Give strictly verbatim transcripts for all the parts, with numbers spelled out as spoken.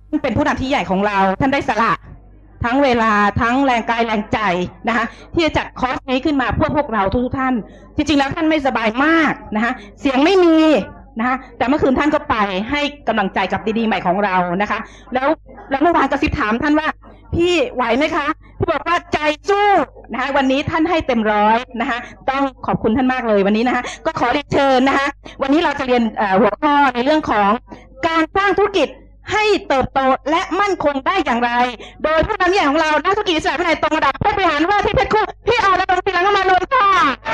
เป็นผู้นำที่ใหญ่ของเราท่านได้สละทั้งเวลาทั้งแรงกายแรงใจนะคะที่จะจัดคอร์สนี้ขึ้นมาเพื่อพวกเราทุกท่านจริงๆแล้วท่านไม่สบายมากนะคะเสียงไม่มีนะคะแต่เมื่อคืนท่านก็ไปให้กำลังใจกับดีๆใหม่ของเรานะคะแล้วแล้วเมื่อวานกระซิบถามท่านว่าพี่ไหวไหมคะพี่บอกว่าใจสู้นะคะวันนี้ท่านให้เต็มร้อยนะคะต้องขอบคุณท่านมากเลยวันนี้นะคะก็ขอเรียนเชิญนะคะวันนี้เราจะเรียนหัวข้อในเรื่องของการสร้างธุรกิจให้เติบโตและมั่นคงได้อย่างไร โดยผู้นำใหญ่ของเรานักธุรกิจอิสระวินัยตรงระดับผู้บริหารว่าที่เพชรคู่พี่ออและดวงศิลังมาลงค่ะ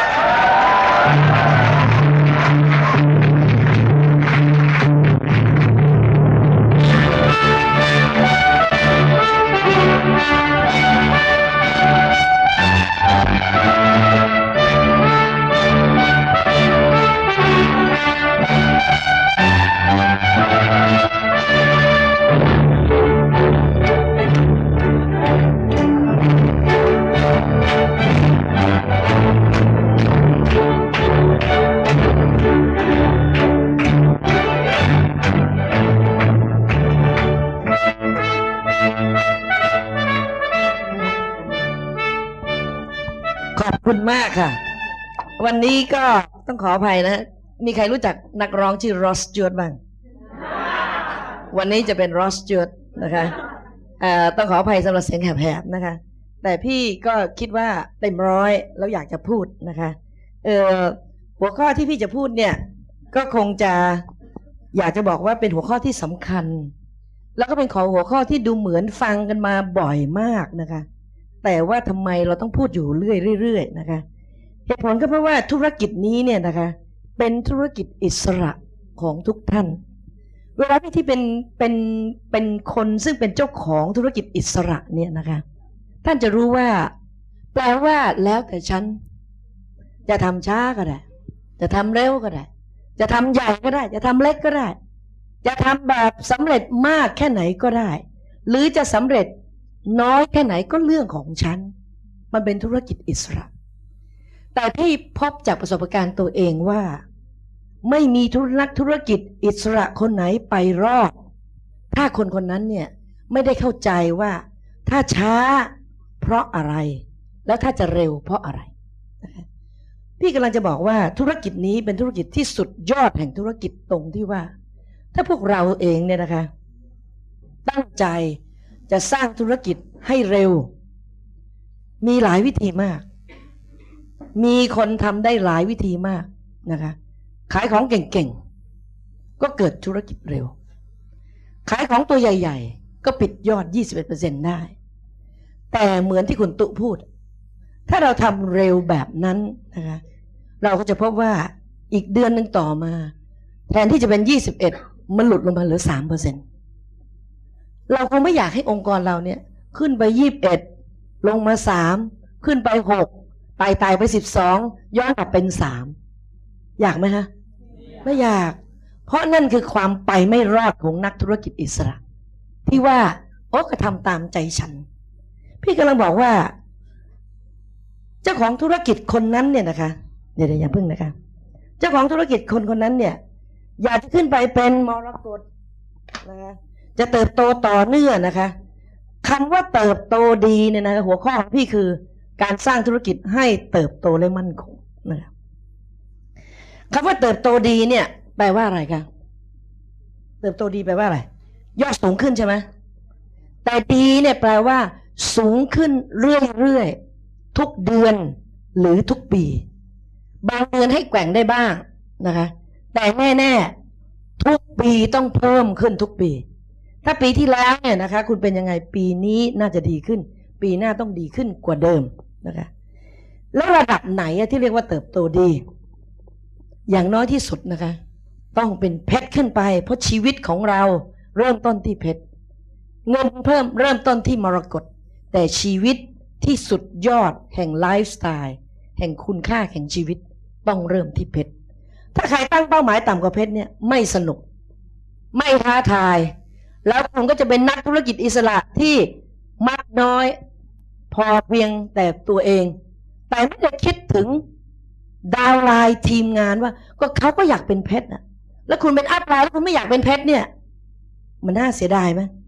ขอบคุณมากค่ะวันนี้ก็ต้องขออภัยนะมีใครรู้จักนักร้องชื่อรอสจวดบ้างวันนี้จะเป็นรอสจวดนะคะต้องขออภัยสำหรับเสียงแหบๆนะคะแต่พี่ก็คิดว่าเต็มร้อยแล้วอยากจะพูดนะคะเออหัวข้อที่พี่จะพูดเนี่ยก็คงจะอยากจะบอกว่าเป็นหัวข้อที่สำคัญแล้วก็เป็นขอหัวข้อที่ดูเหมือนฟังกันมาบ่อยมากนะคะแต่ว่าทำไมเราต้องพูดอยู่เรื่อยๆนะคะเหตุผลก็เพราะว่าธุรกิจนี้เนี่ยนะคะเป็นธุรกิจอิสระของทุกท่านเวลาที่เป็นเป็นเป็นคนซึ่งเป็นเจ้าของธุรกิจอิสระเนี่ยนะคะท่านจะรู้ว่าแปลว่าแล้วแต่ฉันจะทำช้าก็ได้จะทำเร็วก็ได้จะทำใหญ่ก็ได้จะทำเล็กก็ได้จะทำแบบสำเร็จมากแค่ไหนก็ได้หรือจะสำเร็จน้อยแค่ไหนก็เรื่องของฉันมันเป็นธุรกิจอิสระแต่ที่พบจากประสบการณ์ตัวเองว่าไม่มีธุรนักธุรกิจอิสระคนไหนไปรอดถ้าคนคนนั้นเนี่ยไม่ได้เข้าใจว่าถ้าช้าเพราะอะไรแล้วถ้าจะเร็วเพราะอะไรพี่กำลังจะบอกว่าธุรกิจนี้เป็นธุรกิจที่สุดยอดแห่งธุรกิจตรงที่ว่าถ้าพวกเราเองเนี่ยนะคะตั้งใจจะสร้างธุรกิจให้เร็วมีหลายวิธีมากมีคนทำได้หลายวิธีมากนะคะขายของเก่งๆก็เกิดธุรกิจเร็วขายของตัวใหญ่ๆก็ปิดยอด ยี่สิบเอ็ดเปอร์เซ็นต์ ได้แต่เหมือนที่คุณตุพูดถ้าเราทำเร็วแบบนั้นนะคะเราก็จะพบว่าอีกเดือนหนึ่งต่อมาแทนที่จะเป็นยี่สิบเอ็ดมันหลุดลงมาเหลือ สามเปอร์เซ็นต์ เราคงไม่อยากให้องค์กรเราเนี่ยขึ้นไปยี่สิบเอ็ดลงมาสามขึ้นไปหกไต่ไต่ไปสิบสองย้อนกลับเป็นสามอยากไหมฮะไม่อยากเพราะนั่นคือความไปไม่รอดของนักธุรกิจอิสระที่ว่าโอ้ก็ทำตามใจฉันพี่กำลังบอกว่าเจ้าของธุรกิจคนนั้นเนี่ยนะคะเดี๋ยวอย่าพึ่งนะคะเจ้าของธุรกิจคนคนนั้นเนี่ยอยากจะขึ้นไปเป็นมรกตนะคะจะเติบโตต่อเนื่องนะคะคำว่าเติบโตดีเนี่ยนะหัวข้อของพี่คือการสร้างธุรกิจให้เติบโตและมั่นคงนะครับคำว่าเติบโตดีเนี่ยแปลว่าอะไรคะเติบโตดีแปลว่าอะไรยอดสูงขึ้นใช่ไหมแต่ดีเนี่ยแปลว่าสูงขึ้นเรื่อยๆทุกเดือนหรือทุกปีบางเดือนให้แกว่งได้บ้างนะคะแต่แน่ๆทุกปีต้องเพิ่มขึ้นทุกปีถ้าปีที่แล้วเนี่ยนะคะคุณเป็นยังไงปีนี้น่าจะดีขึ้นปีหน้าต้องดีขึ้นกว่าเดิมนะคะแล้วระดับไหนที่เรียกว่าเติบโตดีอย่างน้อยที่สุดนะคะต้องเป็นเพชรขึ้นไปเพราะชีวิตของเราเริ่มต้นที่เพชรเงินเพิ่มเริ่มต้นที่มรกตแต่ชีวิตที่สุดยอดแห่งไลฟ์สไตล์แห่งคุณค่าแห่งชีวิตต้องเริ่มที่เพชรถ้าใครตั้งเป้าหมายต่ำกว่าเพชรเนี่ยไม่สนุกไม่ท้าทายแล้วคุณก็จะเป็นนักธุรกิจอิสระที่มักน้อยพอเพียงแต่ตัวเองแต่ไม่ได้คิดถึงดาวไลน์ทีมงานว่าก็เขาก็อยากเป็นเพชรนะแล้วคุณเป็นอัพไลน์แล้วคุณไม่อยากเป็นเพชรเนี่ยมันน่าเสียดายไหม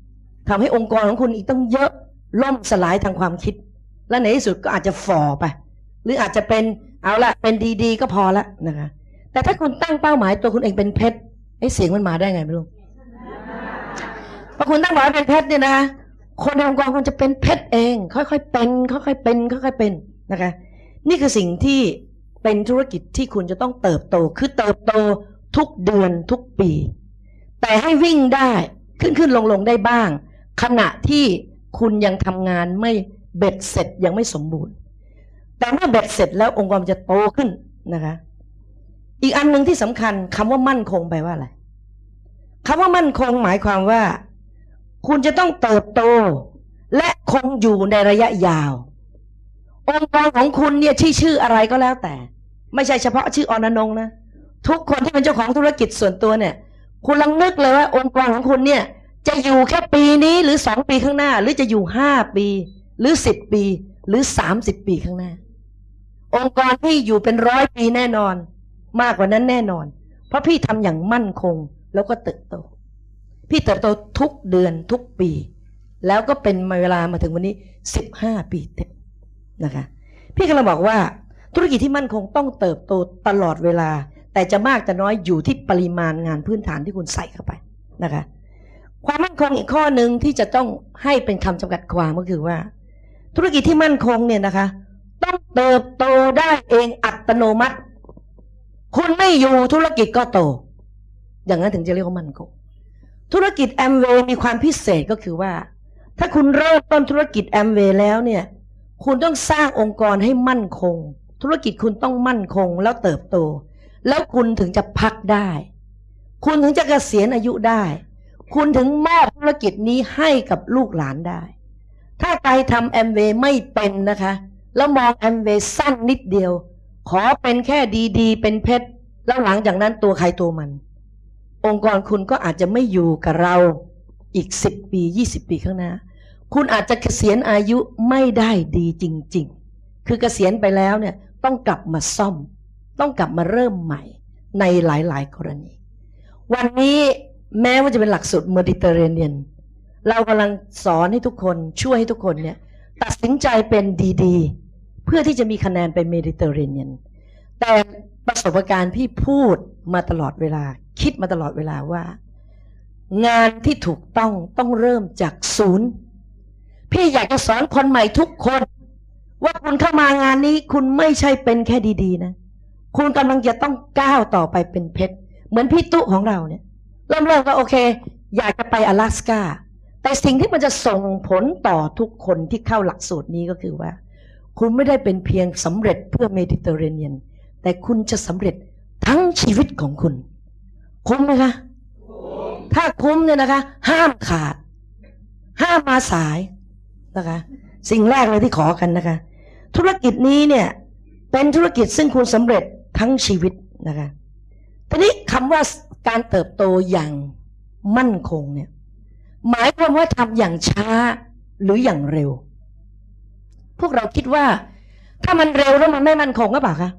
ทำให้องค์กรของคุณอีกต้องเยอะล่มสลายทางความคิดและในที่สุดก็อาจจะฝ่อไปหรืออาจจะเป็นเอาละเป็นดีๆก็พอละนะคะแต่ถ้าคุณตั้งเป้าหมายตัวคุณเองเป็นเพชรไอ้เสียงมันมาได้ไงไม่รู้พอคุณตั้งเป้าหมายเป็นเพชรเนี่ยนะคะคนในองค์กรคุณจะเป็นเพชรเองค่อยๆเป็นค่อยๆเป็นค่อยๆเป็นนะคะนี่คือสิ่งที่เป็นธุรกิจที่คุณจะต้องเติบโตคือเติบโตทุกเดือนทุกปีแต่ให้วิ่งได้ขึ้นขึ้นลงลงได้บ้างขณะที่คุณยังทำงานไม่เบ็ดเสร็จยังไม่สมบูรณ์แต่เมื่อเบ็ดเสร็จแล้วองค์กรจะโตขึ้นนะคะอีกอันหนึ่งที่สำคัญคำว่ามั่นคงแปลว่าอะไรคำว่ามั่นคงหมายความว่าคุณจะต้องเติบโตและคงอยู่ในระยะยาวองค์กรของคุณเนี่ยที่ชื่ออะไรก็แล้วแต่ไม่ใช่เฉพาะชื่ออนันงนะทุกคนที่เป็นเจ้าของธุรกิจส่วนตัวเนี่ยคุณลองนึกเลยว่าองค์กรของคุณเนี่ยจะอยู่แค่ปีนี้หรือสองปีข้างหน้าหรือจะอยู่ห้าปีหรือสิบปีหรือสามสิบปีข้างหน้าองค์กรที่อยู่เป็นร้อยปีแน่นอนมากกว่านั้นแน่นอนเพราะพี่ทำอย่างมั่นคงแล้วก็เติบโตพี่เติบโตทุกเดือนทุกปีแล้วก็เป็นมาเวลามาถึงวันนี้สิบห้าปีเต็มนะคะพี่กำลังบอกว่าธุรกิจที่มั่นคงต้องเติบโตตลอดเวลาแต่จะมากจะน้อยอยู่ที่ปริมาณงานพื้นฐานที่คุณใส่เข้าไปนะคะความมั่นคงอีกข้อหนึ่งที่จะต้องให้เป็นคำจำกัดความก็คือว่าธุรกิจที่มั่นคงเนี่ยนะคะต้องเติบโตได้เองอัตโนมัติคุณไม่อยู่ธุรกิจก็โตอย่างนั้นถึงจะเรียกว่ามั่นคงธุรกิจแอมเวย์มีความพิเศษก็คือว่าถ้าคุณเริ่มต้นธุรกิจแอมเวย์แล้วเนี่ยคุณต้องสร้างองค์กรให้มั่นคงธุรกิจคุณต้องมั่นคงแล้วเติบโตแล้วคุณถึงจะพักได้คุณถึงจะเกษียณอายุได้คุณถึงมอบธุรกิจนี้ให้กับลูกหลานได้ถ้าใครทำแอมเวย์ไม่เป็นนะคะแล้วมองแอมเวย์สั้นนิดเดียวขอเป็นแค่ดีๆเป็นเพชรแล้วหลังจากนั้นตัวใครตัวมันองค์กรคุณก็อาจจะไม่อยู่กับเราอีกสิบปียี่สิบปีข้างหน้าคุณอาจจะเกษียณอายุไม่ได้ดีจริงๆคือเกษียณไปแล้วเนี่ยต้องกลับมาซ่อมต้องกลับมาเริ่มใหม่ในหลายๆกรณีวันนี้แม้ว่าจะเป็นหลักสูตรเมดิเตอร์เรเนียนเรากำลังสอนให้ทุกคนช่วยให้ทุกคนเนี่ยตัดสินใจเป็นดีๆเพื่อที่จะมีคะแนนไปเมดิเตอร์เรเนียนแต่ประสบการณ์พี่พูดมาตลอดเวลาคิดมาตลอดเวลาว่างานที่ถูกต้องต้องเริ่มจากศูนย์พี่อยากจะสอนคนใหม่ทุกคนว่าคุณเข้ามางานนี้คุณไม่ใช่เป็นแค่ดีๆนะคุณกำลังจะต้องก้าวต่อไปเป็นเพชรเหมือนพี่ตุ๊ของเราเนี่ยเริ่มเริ่มก็โอเคอยากจะไป阿拉斯加แต่สิ่งที่มันจะส่งผลต่อทุกคนที่เข้าหลักสูตรนี้ก็คือว่าคุณไม่ได้เป็นเพียงสำเร็จเพื่อเมดิเตอร์เรเนียนแต่คุณจะสำเร็จทั้งชีวิตของคุณคุ้มไหมคะถ้าคุ้มเนี่ยนะคะห้ามขาดห้ามมาสายนะคะสิ่งแรกเลยที่ขอกันนะคะธุรกิจนี้เนี่ยเป็นธุรกิจซึ่งคุณสำเร็จทั้งชีวิตนะคะทีนี้คำว่าการเติบโตอย่างมั่นคงเนี่ยหมายความว่าทำอย่างช้าหรืออย่างเร็วพวกเราคิดว่าถ้ามันเร็วแล้วมันไม่มั่นคงก็เปล่าคะ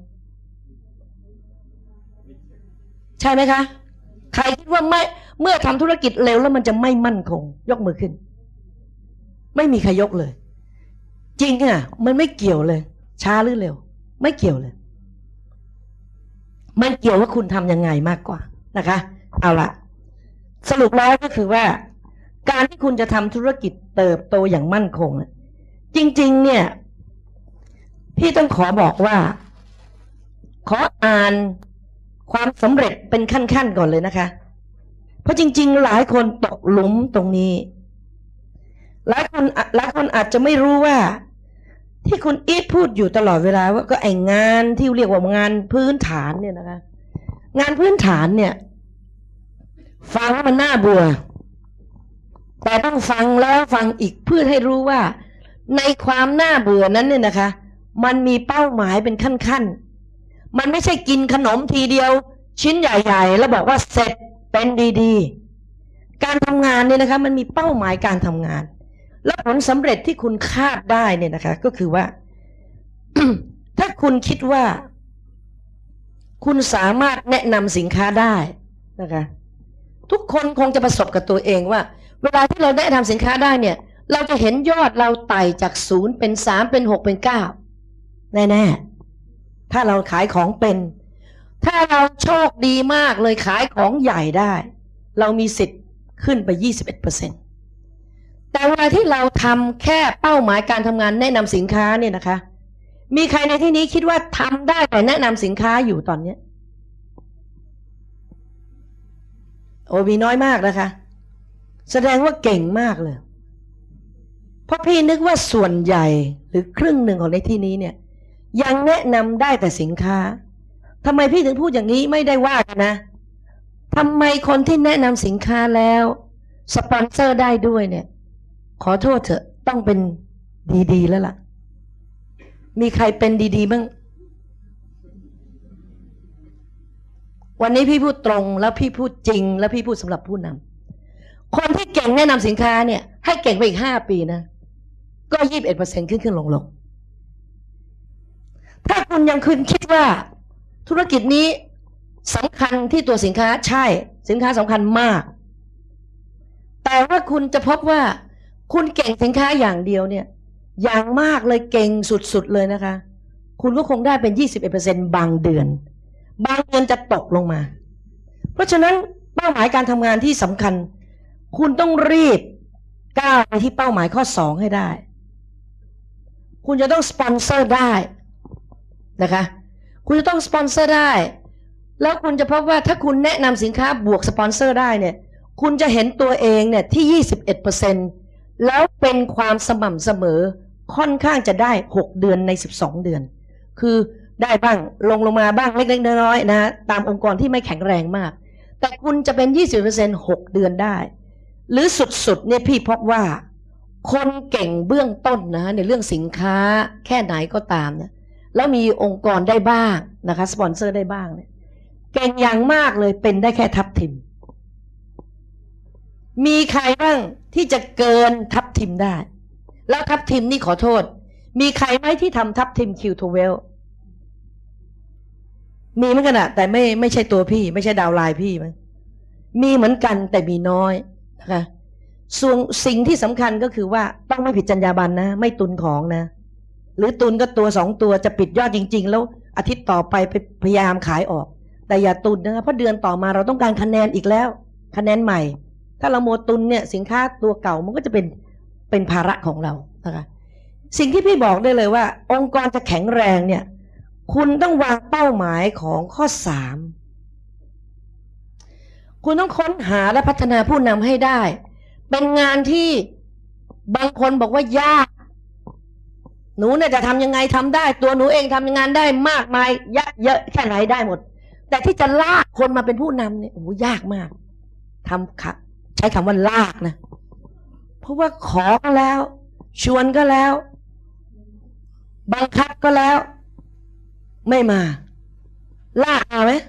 ใช่ไหมคะใครคิดว่าไม่เมื่อทำธุรกิจเร็วแล้วมันจะไม่มั่นคงยกมือขึ้นไม่มีใครยกเลยจริงอ่ะมันไม่เกี่ยวเลยช้าหรือเร็วไม่เกี่ยวเลยมันเกี่ยวว่าคุณทำยังไงมากกว่านะคะเอาละสรุปแล้วก็คือว่าการที่คุณจะทำธุรกิจเติบโตอย่างมั่นคงจริงๆเนี่ยพี่ต้องขอบอกว่าขออ่านความสำเร็จเป็นขั้นๆก่อนเลยนะคะเพราะจริงๆหลายคนตกหลุมตรงนี้หลายคนหลายคนอาจจะไม่รู้ว่าที่คุณอีทพูดอยู่ตลอดเวลาว่าก็ไองานที่เรียกว่างานพื้นฐานเนี่ยนะคะงานพื้นฐานเนี่ยฟังมันน่าเบื่อแต่ต้องฟังแล้วฟังอีกเพื่อให้รู้ว่าในความน่าเบื่อนั้นเนี่ยนะคะมันมีเป้าหมายเป็นขั้นๆมันไม่ใช่กินขนมทีเดียวชิ้นใหญ่ๆแล้วบอกว่าเสร็จเป็นดีๆการทำงานเนี่ยนะคะมันมีเป้าหมายการทำงานและผลสำเร็จที่คุณคาดได้เนี่ยนะคะก็คือว่า ถ้าคุณคิดว่าคุณสามารถแนะนำสินค้าได้นะคะทุกคนคงจะประสบกับตัวเองว่าเวลาที่เราได้ทำสินค้าได้เนี่ยเราจะเห็นยอดเราไต่จากศูนย์เป็นสามเป็นหกเป็นเก้าแน่ๆถ้าเราขายของเป็นถ้าเราโชคดีมากเลยขายของใหญ่ได้เรามีสิทธิ์ขึ้นไป ยี่สิบเอ็ดเปอร์เซ็นต์ แต่เวลาที่เราทำแค่เป้าหมายการทำงานแนะนำสินค้าเนี่ยนะคะมีใครในที่นี้คิดว่าทำได้แต่แนะนำสินค้าอยู่ตอนนี้โอ้มีน้อยมากนะคะแสดงว่าเก่งมากเลยเพราะพี่นึกว่าส่วนใหญ่หรือครึ่งหนึ่งของในที่นี้เนี่ยยังแนะนำได้แต่สินค้าทำไมพี่ถึงพูดอย่างนี้ไม่ได้ว่ากันนะทำไมคนที่แนะนำสินค้าแล้วสปอนเซอร์ได้ด้วยเนี่ยขอโทษเถอะต้องเป็นดีๆแล้วล่ะมีใครเป็นดีๆบ้างวันนี้พี่พูดตรงแล้วพี่พูดจริงแล้วพี่พูดสำหรับผู้นำคนที่เก่งแนะนำสินค้าเนี่ยให้เก่งไปอีกห้าปีนะก็ยี่สิบเอ็ดเปอร์เซ็นต์ขึ้นขึ้นลงลงถ้าคุณยังคืนคิดว่าธุรกิจนี้สำคัญที่ตัวสินค้าใช่สินค้าสำคัญมากแต่ว่าคุณจะพบว่าคุณเก่งสินค้าอย่างเดียวเนี่ยอย่างมากเลยเก่งสุดๆเลยนะคะคุณก็คงได้เป็น ยี่สิบเอ็ดเปอร์เซ็นต์ บางเดือนบางเดือนจะตกลงมาเพราะฉะนั้นเป้าหมายการทำงานที่สำคัญคุณต้องรีบก้าวไปที่เป้าหมายข้อสองให้ได้คุณจะต้องสปอนเซอร์ได้นะคะคุณจะต้องสปอนเซอร์ได้แล้วคุณจะพบว่าถ้าคุณแนะนำสินค้าบวกสปอนเซอร์ได้เนี่ยคุณจะเห็นตัวเองเนี่ยที่ ยี่สิบเอ็ดเปอร์เซ็นต์ แล้วเป็นความสม่ำเสมอค่อนข้างจะได้หกเดือนในสิบสองเดือนคือได้บ้างลงลงมาบ้างเล็กๆน้อยๆนะตามองค์กรที่ไม่แข็งแรงมากแต่คุณจะเป็น ยี่สิบเปอร์เซ็นต์ หกเดือนได้หรือสุดๆเนี่ยพี่พบว่าคนเก่งเบื้องต้นนะในเรื่องสินค้าแค่ไหนก็ตามเนี่ยแล้วมีองค์กรได้บ้างนะคะสปอนเซอร์ได้บ้างเนี่ยเก่งอย่างมากเลยเป็นได้แค่ทัพทิมมีใครบ้างที่จะเกินทัพทิมได้แล้วทัพทิมนี่ขอโทษมีใครไหมที่ทำทัพทิม คิว ทเวลว์ มีเหมือนกันอะแต่ไม่ไม่ใช่ตัวพี่ไม่ใช่ดาวไลน์พี่มั้งมีเหมือนกันแต่มีน้อยนะคะส่วนสิ่งที่สำคัญก็คือว่าต้องไม่ผิดจรรยาบรรณนะไม่ตุนของนะหรือตุนก็ตัวสองตัวจะปิดยอดจริงๆแล้วอาทิตย์ต่อไปไปพยายามขายออกแต่อย่าตุนนะคะเพราะเดือนต่อมาเราต้องการคะแนนอีกแล้วคะแนนใหม่ถ้าเราโมตุนเนี่ยสินค้าตัวเก่ามันก็จะเป็นเป็นภาระของเรานะคะสิ่งที่พี่บอกได้เลยว่าองค์กรจะแข็งแรงเนี่ยคุณต้องวางเป้าหมายของข้อสามคุณต้องค้นหาและพัฒนาผู้นำให้ได้เป็นงานที่บางคนบอกว่ายากหนูเนี่ยจะทำยังไงทำได้ตัวหนูเองทำงานได้มากมายเยอะเยอะแค่ไหนได้หมดแต่ที่จะลากคนมาเป็นผู้นำเนี่ยโอ้ยากมากทำค่ะใช้คำว่าลากนะเพราะว่าขอก็แล้วชวนก็แล้วบังคับก็แล้วไม่มาลากมาไหม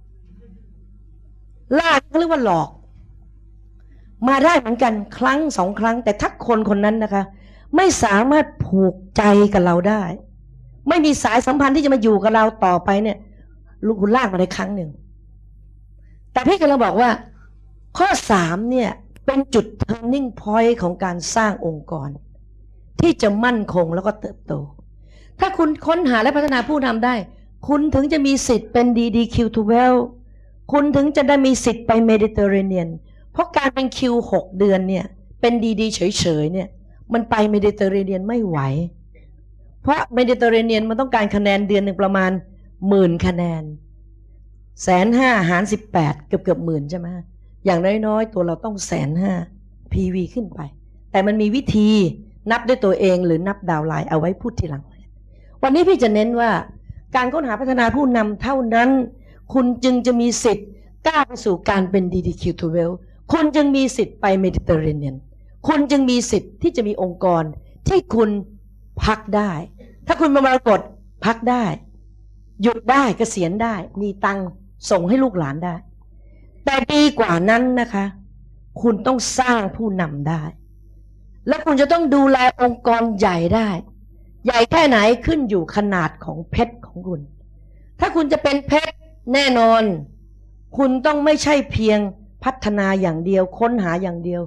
ลากเขาเรียกว่าหลอกมาได้เหมือนกันครั้งสองครั้งแต่ถ้าคนคนนั้นนะคะไม่สามารถผูกใจกับเราได้ไม่มีสายสัมพันธ์ที่จะมาอยู่กับเราต่อไปเนี่ยลูกคุณลากมาได้ครั้งหนึ่งแต่พี่กำลังบอกว่าข้อสามเนี่ยเป็นจุด turning point ของการสร้างองค์กรที่จะมั่นคงแล้วก็เติบโตถ้าคุณค้นหาและพัฒนาผู้นำได้คุณถึงจะมีสิทธิ์เป็น ดี ดี คิว ทเวลว์ คุณถึงจะได้มีสิทธิ์ไปเมดิเตอร์เรเนียนเพราะการเป็นคิวหกเดือนเนี่ยเป็นดีดีเฉยๆเนี่ยมันไปเมดิเตอร์เรเนียนไม่ไหวเพราะเมดิเตอร์เรเนียนมันต้องการคะแนนเดือนหนึ่งประมาณหมื่นคะแนนแสนห้าหารสิบแปดเกือบเกือบหมื่นใช่ไหมอย่างน้อยๆตัวเราต้องแสนห้า พี วี ขึ้นไปแต่มันมีวิธีนับด้วยตัวเองหรือนับดาวไลน์เอาไว้พูดทีหลังวันนี้พี่จะเน้นว่าการค้นหาพัฒนาผู้นำเท่านั้นคุณจึงจะมีสิทธิ์ก้าวไปสู่การเป็น ดี ดี คิว ทเวลว์ คุณจึงมีสิทธิ์ไปเมดิเตอร์เรเนียนคุณจึงมีสิทธิ์ที่จะมีองค์กรที่คุณพักได้ถ้าคุณมามรกตพักได้หยุดได้เกษียณได้มีตังส่งให้ลูกหลานได้แต่ดีกว่านั้นนะคะคุณต้องสร้างผู้นำได้และคุณจะต้องดูแลองค์กรใหญ่ได้ใหญ่แค่ไหนขึ้นอยู่ขนาดของเพชรของคุณถ้าคุณจะเป็นเพชรแน่นอนคุณต้องไม่ใช่เพียงพัฒนาอย่างเดียวค้นหาอย่างเดียว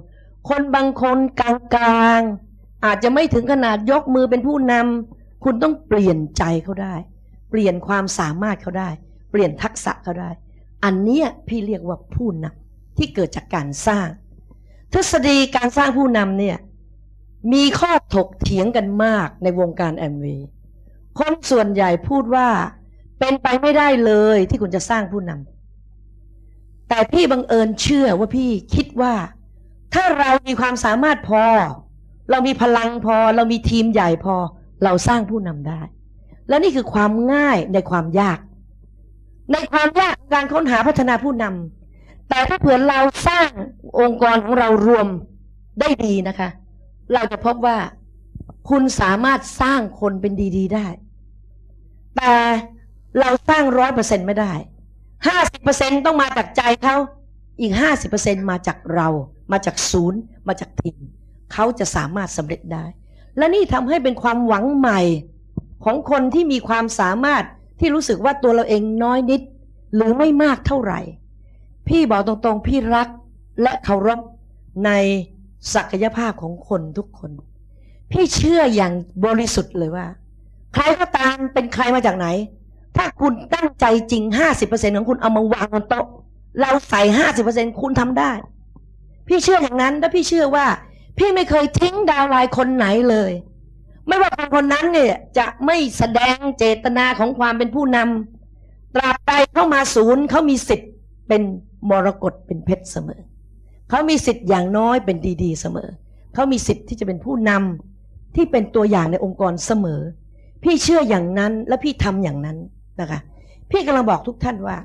คนบางคนกลางๆอาจจะไม่ถึงขนาดยกมือเป็นผู้นำคุณต้องเปลี่ยนใจเขาได้เปลี่ยนความสามารถเขาได้เปลี่ยนทักษะเขาได้อันเนี้ยพี่เรียกว่าผู้นำที่เกิดจากการสร้างทฤษฎีการสร้างผู้นำเนี่ยมีข้อถกเถียงกันมากในวงการแอมเวย์คนส่วนใหญ่พูดว่าเป็นไปไม่ได้เลยที่คุณจะสร้างผู้นำแต่พี่บังเอิญเชื่อว่าพี่คิดว่าถ้าเรามีความสามารถพอเรามีพลังพอเรามีทีมใหญ่พอเราสร้างผู้นำได้และนี่คือความง่ายในความยากในความยากการค้นหาพัฒนาผู้นำแต่ถ้าเผื่อเราสร้างองค์กรของเรารวมได้ดีนะคะเราจะพบว่าคุณสามารถสร้างคนเป็นดีๆได้แต่เราสร้างร้อยเปอร์เซ็นต์ไม่ได้ห้าสิบเปอร์เซ็นต์ต้องมาจากใจเขาอีกห้าสิบเปอร์เซ็นต์มาจากเรามาจากศูนย์มาจากทีมเขาจะสามารถสำเร็จได้และนี่ทำให้เป็นความหวังใหม่ของคนที่มีความสามารถที่รู้สึกว่าตัวเราเองน้อยนิดหรือไม่มากเท่าไหร่พี่บอกตรงๆพี่รักและเคารพในศักยภาพของคนทุกคนพี่เชื่ออย่างบริสุทธิ์เลยว่าใครก็ตามเป็นใครมาจากไหนถ้าคุณตั้งใจจริง ห้าสิบเปอร์เซ็นต์ ของคุณเอามาวางบนโต๊ะเราใส่ ห้าสิบเปอร์เซ็นต์ คุณทำได้พี่เชื่ออย่างนั้นและพี่เชื่อว่าพี่ไม่เคยทิ้งดาวไลน์คนไหนเลยไม่ว่าคนคนนั้นเนี่ยจะไม่แสดงเจตนาของความเป็นผู้นำตราบใดเข้ามาศูนย์เขามีสิทธิ์เป็นมรกตเป็นเพชรเสมอเขามีสิทธิ์อย่างน้อยเป็นดีๆเสมอเขามีสิทธิ์ที่จะเป็นผู้นำที่เป็นตัวอย่างในองค์กรเสมอพี่เชื่ออย่างนั้นและพี่ทำอย่างนั้นนะคะพี่กำลังบอกทุกท่านว่า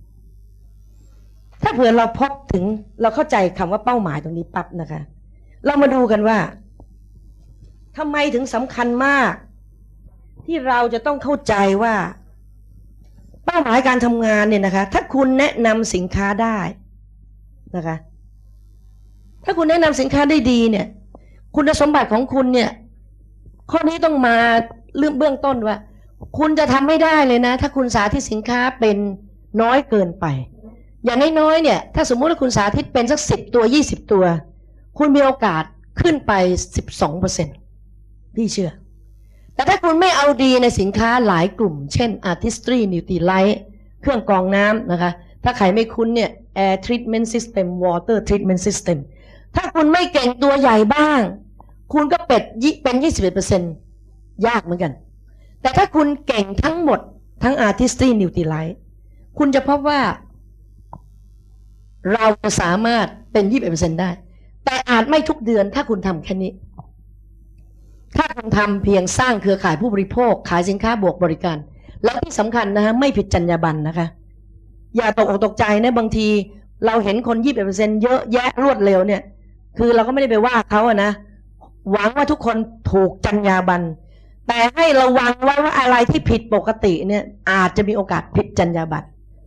ถ้าเผื่อเราพบถึงเราเข้าใจคำว่าเป้าหมายตรงนี้ปั๊บนะคะเรามาดูกันว่าทำไมถึงสำคัญมากที่เราจะต้องเข้าใจว่าเป้าหมายการทำงานเนี่ยนะคะถ้าคุณแนะนำสินค้าได้นะคะถ้าคุณแนะนำสินค้าได้ดีเนี่ยคุณสมบัติของคุณเนี่ยข้อนี้ต้องมาเรื่องเบื้องต้นว่าคุณจะทำไม่ได้เลยนะถ้าคุณสาธิตสินค้าเป็นน้อยเกินไปอย่างน้อยๆเนี่ยถ้าสมมุติว่าคุณสาธิตเป็นสักสิบตัวยี่สิบตัวคุณมีโอกาสขึ้นไป สิบสองเปอร์เซ็นต์ พี่เชื่อแต่ถ้าคุณไม่เอาดีในสินค้าหลายกลุ่มเช่น Artistry Nutrilite เครื่องกรองน้ำนะคะถ้าใครไม่คุ้นเนี่ย Air Treatment System Water Treatment System ถ้าคุณไม่เก่งตัวใหญ่บ้างคุณก็เป็ดเป็น ยี่สิบเอ็ดเปอร์เซ็นต์ ยากเหมือนกันแต่ถ้าคุณเก่งทั้งหมดทั้ง Artistry Nutrilite คุณจะพบว่าเราจะสามารถเป็น ยี่สิบเอ็ดเปอร์เซ็นต์ ได้แต่อาจไม่ทุกเดือนถ้าคุณทำแค่นี้ถ้าคุณทำเพียงสร้างเครือข่ายผู้บริโภคขายสินค้าบวกบริการแล้วที่สำคัญนะฮะไม่ผิดจรรยาบรรณนะคะอย่าตกอกตกใจนะบางทีเราเห็นคน ยี่สิบเอ็ดเปอร์เซ็นต์ เยอะแยะรวดเร็วเนี่ยคือเราก็ไม่ได้ไปว่าเขาอะนะหวังว่าทุกคนถูกจรรยาบรรณแต่ให้ระวังไว้ว่าอะไรที่ผิดปกติเนี่ยอาจจะมีโอกาสผิดจรรยาบรรณ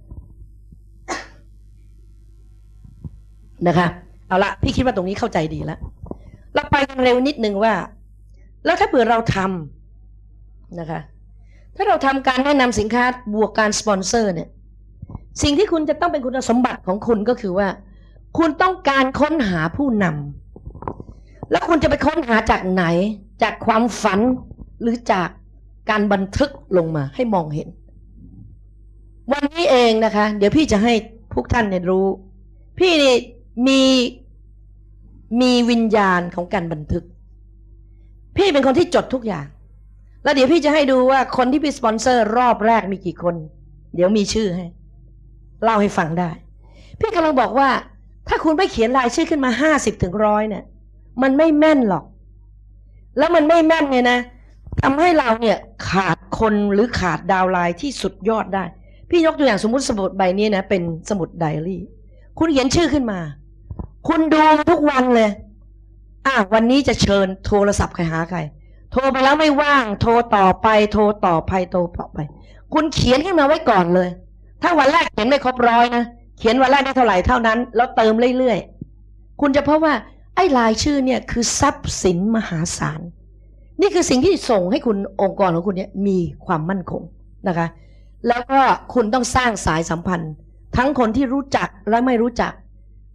นะคะเอาละพี่คิดว่าตรงนี้เข้าใจดีแล้วเราไปกันเร็วนิดนึงว่าแล้วถ้าเผื่อเราทำนะคะถ้าเราทำการแนะนำสินค้าบวกการสปอนเซอร์เนี่ยสิ่งที่คุณจะต้องเป็นคุณสมบัติของคุณก็คือว่าคุณต้องการค้นหาผู้นำแล้วคุณจะไปค้นหาจากไหนจากความฝันหรือจากการบันทึกลงมาให้มองเห็นวันนี้เองนะคะเดี๋ยวพี่จะให้พวกท่านเนี่ยรู้พี่นี่มีมีวิญญาณของการบันทึกพี่เป็นคนที่จดทุกอย่างแล้วเดี๋ยวพี่จะให้ดูว่าคนที่พี่สปอนเซอร์รอบแรกมีกี่คนเดี๋ยวมีชื่อให้เล่าให้ฟังได้พี่กำลังบอกว่าถ้าคุณไม่เขียนรายชื่อขึ้นมาห้าสิบถึงร้อยเนี่ยมันไม่แม่นหรอกแล้วมันไม่แม่นไงนะทำให้เราเนี่ยขาดคนหรือขาดดาวไลน์ที่สุดยอดได้พี่ยกตัวอย่างสมมุติสมุดใบนี้นะเป็นสมุดไดอารี่คุณเขียนชื่อขึ้นมาคุณดูทุกวันเลยอ่ะวันนี้จะเชิญโทรศัพท์ใครหาใครโทรไปแล้วไม่ว่างโทรต่อไปโทรต่อไปโทรต่อไปคุณเขียนขึ้นมาไว้ก่อนเลยถ้าวันแรกเขียนไม่ครบร้อยนะเขียนวันแรกได้เท่าไหร่เท่านั้นแล้วเติมเรื่อยๆคุณจะพบว่าไอ้รายชื่อเนี่ยคือทรัพย์สินมหาศาลนี่คือสิ่งที่ส่งให้คุณองค์กรของคุณเนี่ยมีความมั่นคงนะคะแล้วก็คุณต้องสร้างสายสัมพันธ์ทั้งคนที่รู้จักและไม่รู้จัก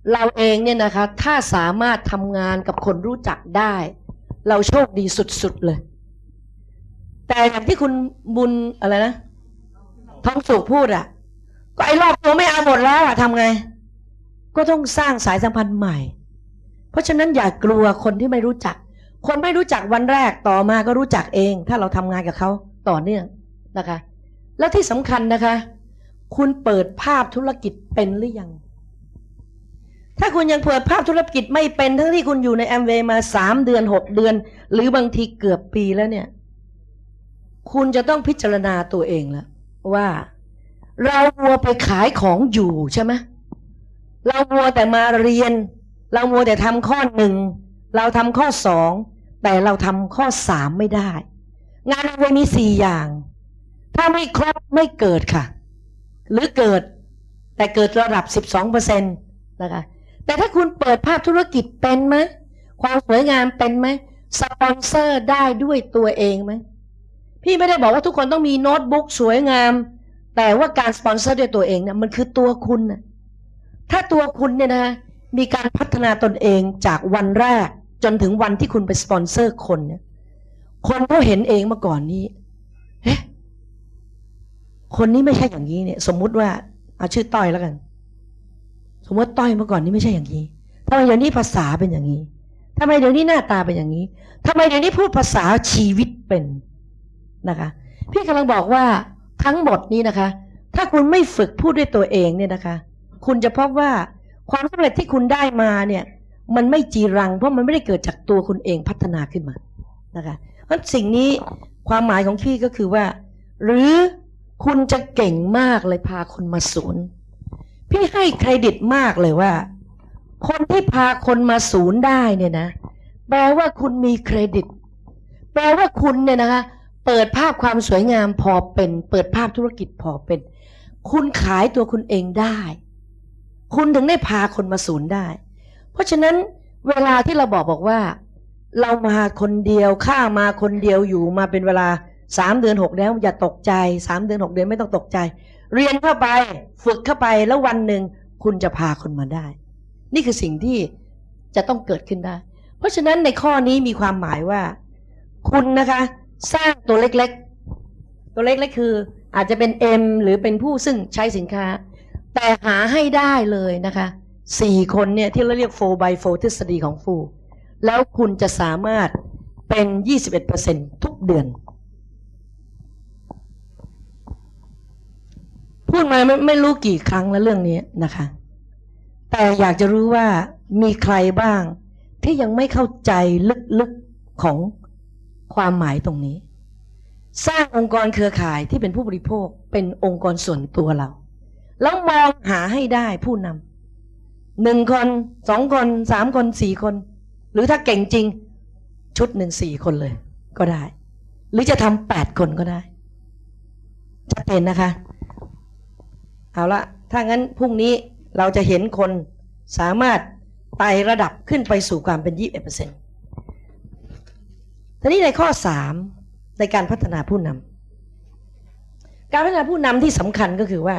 เราเองเนี่ยนะคะถ้าสามารถทำงานกับคนรู้จักได้เราโชคดีสุดๆเลยแต่อย่างที่คุณบุญอะไรนะทองสุขพูดอ่ะก็ไอ้รอบตัวไม่เอาหมดแล้วอ่ะทำไงก็ต้องสร้างสายสัมพันธ์ใหม่เพราะฉะนั้นอย่ากลัวคนที่ไม่รู้จักคนไม่รู้จักวันแรกต่อมาก็รู้จักเองถ้าเราทำงานกับเขาต่อเนื่องนะคะแล้วที่สำคัญนะคะคุณเปิดภาพธุรกิจเป็นหรือยังถ้าคุณยังเปิดภาพธุรกิจไม่เป็นทั้งที่คุณอยู่ในแอมเวย์มาสามเดือนหกเดือนหรือบางทีเกือบปีแล้วเนี่ยคุณจะต้องพิจารณาตัวเองแล้วว่าเรามัวไปขายของอยู่ใช่ไหมเรามัวแต่มาเรียนเรามัวแต่ทำข้อหนึ่งเราทำข้อสองแต่เราทำข้อสามไม่ได้งานมันมีสี่อย่างถ้าไม่ครบไม่เกิดค่ะหรือเกิดแต่เกิดระดับ สิบสองเปอร์เซ็นต์ นะคะแต่ถ้าคุณเปิดภาพธุรกิจเป็นไหมความสวยงามเป็นไหมสปอนเซอร์ได้ด้วยตัวเองไหมพี่ไม่ได้บอกว่าทุกคนต้องมีโน้ตบุ๊กสวยงามแต่ว่าการสปอนเซอร์ด้วยตัวเองเนี่ยมันคือตัวคุณนะถ้าตัวคุณเนี่ยนะมีการพัฒนาตนเองจากวันแรกจนถึงวันที่คุณไปสปอนเซอร์คนเนี่ยคนเขาเห็นเองเมื่อก่อนนี้เฮ้คนนี้ไม่ใช่อย่างนี้เนี่ยสมมุติว่าเอาชื่อต้อยแล้วกันสมมติต้อยเมื่อก่อนนี้ไม่ใช่อย่างนี้ทำไมเดี๋ยวนี้ภาษาเป็นอย่างนี้ทำไมเดี๋ยวนี้หน้าตาเป็นอย่างนี้ทำไมเดี๋ยวนี้พูดภาษาชีวิตเป็นนะคะพี่กำลังบอกว่าทั้งหมดนี้นะคะถ้าคุณไม่ฝึกพูดด้วยตัวเองเนี่ยนะคะคุณจะพบว่าความสำเร็จที่คุณได้มาเนี่ยมันไม่จีรังเพราะมันไม่ได้เกิดจากตัวคุณเองพัฒนาขึ้นมานะคะเพราะสิ่งนี้ความหมายของพี่ก็คือว่าหรือคุณจะเก่งมากเลยพาคนมาศูนย์พี่ให้เครดิตมากเลยว่าคนที่พาคนมาศูนย์ได้เนี่ยนะแปลว่าคุณมีเครดิตแปลว่าคุณเนี่ยนะคะเปิดภาพความสวยงามพอเป็นเปิดภาพธุรกิจพอเป็นคุณขายตัวคุณเองได้คุณถึงได้พาคนมาศูนย์ได้เพราะฉะนั้นเวลาที่เราบอกบอกว่าเรามาคนเดียวข้ามาคนเดียวอยู่มาเป็นเวลาสามเดือนหกแล้วอย่าตกใจสามเดือนหกเดือนไม่ต้องตกใจเรียนเข้าไปฝึกเข้าไปแล้ววันหนึ่งคุณจะพาคนมาได้นี่คือสิ่งที่จะต้องเกิดขึ้นได้เพราะฉะนั้นในข้อนี้มีความหมายว่าคุณนะคะสร้างตัวเล็กๆตัวเล็กๆคืออาจจะเป็น M หรือเป็นผู้ซึ่งใช้สินค้าแต่หาให้ได้เลยนะคะสี่คนเนี่ยที่เราเรียก โฟร์ บาย โฟร์ ทฤษฎีของฟูแล้วคุณจะสามารถเป็น ยี่สิบเอ็ดเปอร์เซ็นต์ ทุกเดือนพูดมาไม่ไม่รู้กี่ครั้งแล้วเรื่องนี้นะคะแต่อยากจะรู้ว่ามีใครบ้างที่ยังไม่เข้าใจลึกๆของความหมายตรงนี้สร้างองค์กรเครือข่ายที่เป็นผู้บริโภคเป็นองค์กรส่วนตัวเราแล้วมองหาให้ได้ผู้นำหนึ่งคนสองคนสามคนสี่คนหรือถ้าเก่งจริงชุดหนึ่งสี่คนเลยก็ได้หรือจะทำแปดคนก็ได้ชัดเจนนะคะเอาละถ้างั้นพรุ่งนี้เราจะเห็นคนสามารถไต่ระดับขึ้นไปสู่ความเป็น ยี่สิบเอ็ดเปอร์เซ็นต์ ทีนี้ในข้อสามในการพัฒนาผู้นำการพัฒนาผู้นำที่สำคัญก็คือว่า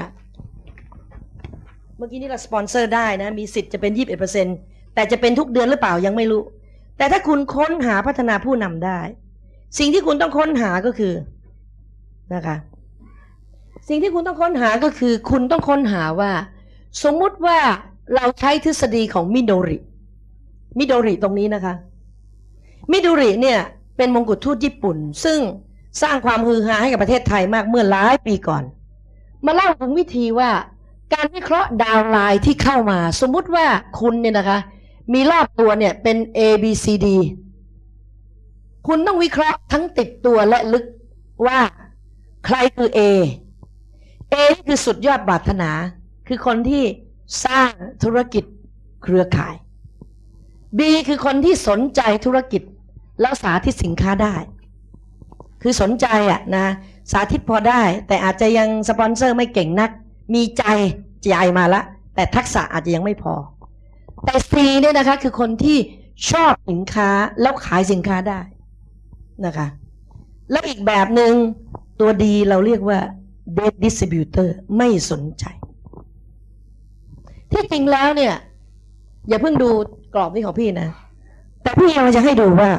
เมื่อกี้นี้เราสปอนเซอร์ได้นะมีสิทธิ์จะเป็น ยี่สิบเอ็ดเปอร์เซ็นต์ แต่จะเป็นทุกเดือนหรือเปล่ายังไม่รู้แต่ถ้าคุณค้นหาพัฒนาผู้นำได้สิ่งที่คุณต้องค้นหาก็คือนะคะสิ่งที่คุณต้องค้นหาก็คือคุณต้องค้นหาว่าสมมุติว่าเราใช้ทฤษฎีของมิโดริมิโดริตรงนี้นะคะมิโดริเนี่ยเป็นมงกุฎทูตญี่ปุ่นซึ่งสร้างความฮือฮาให้กับประเทศไทยมากเมื่อหลายปีก่อนมาเล่าถึงวิธีว่าการวิเคราะห์ดาวไลน์ที่เข้ามาสมมุติว่าคุณเนี่ยนะคะมีรอบตัวเนี่ยเป็น A B C D คุณต้องวิเคราะห์ทั้งติดตัวและลึกว่าใครคือ A A คือสุดยอดปรารถนาคือคนที่สร้างธุรกิจเครือข่าย B คือคนที่สนใจธุรกิจแล้วสาธิตสินค้าได้คือสนใจอ่ะนะสาธิตพอได้แต่อาจจะยังสปอนเซอร์ไม่เก่งนักมีใจใจมาละแต่ทักษะอาจจะยังไม่พอแต่ C เนี่ยนะคะคือคนที่ชอบสินค้าแล้วขายสินค้าได้นะคะแล้วอีกแบบหนึ่งตัวดีเราเรียกว่า dead distributor ไม่สนใจที่จริงแล้วเนี่ยอย่าเพิ่งดูกรอบนี้ของพี่นะแต่พี่ยังจะให้ดูว่า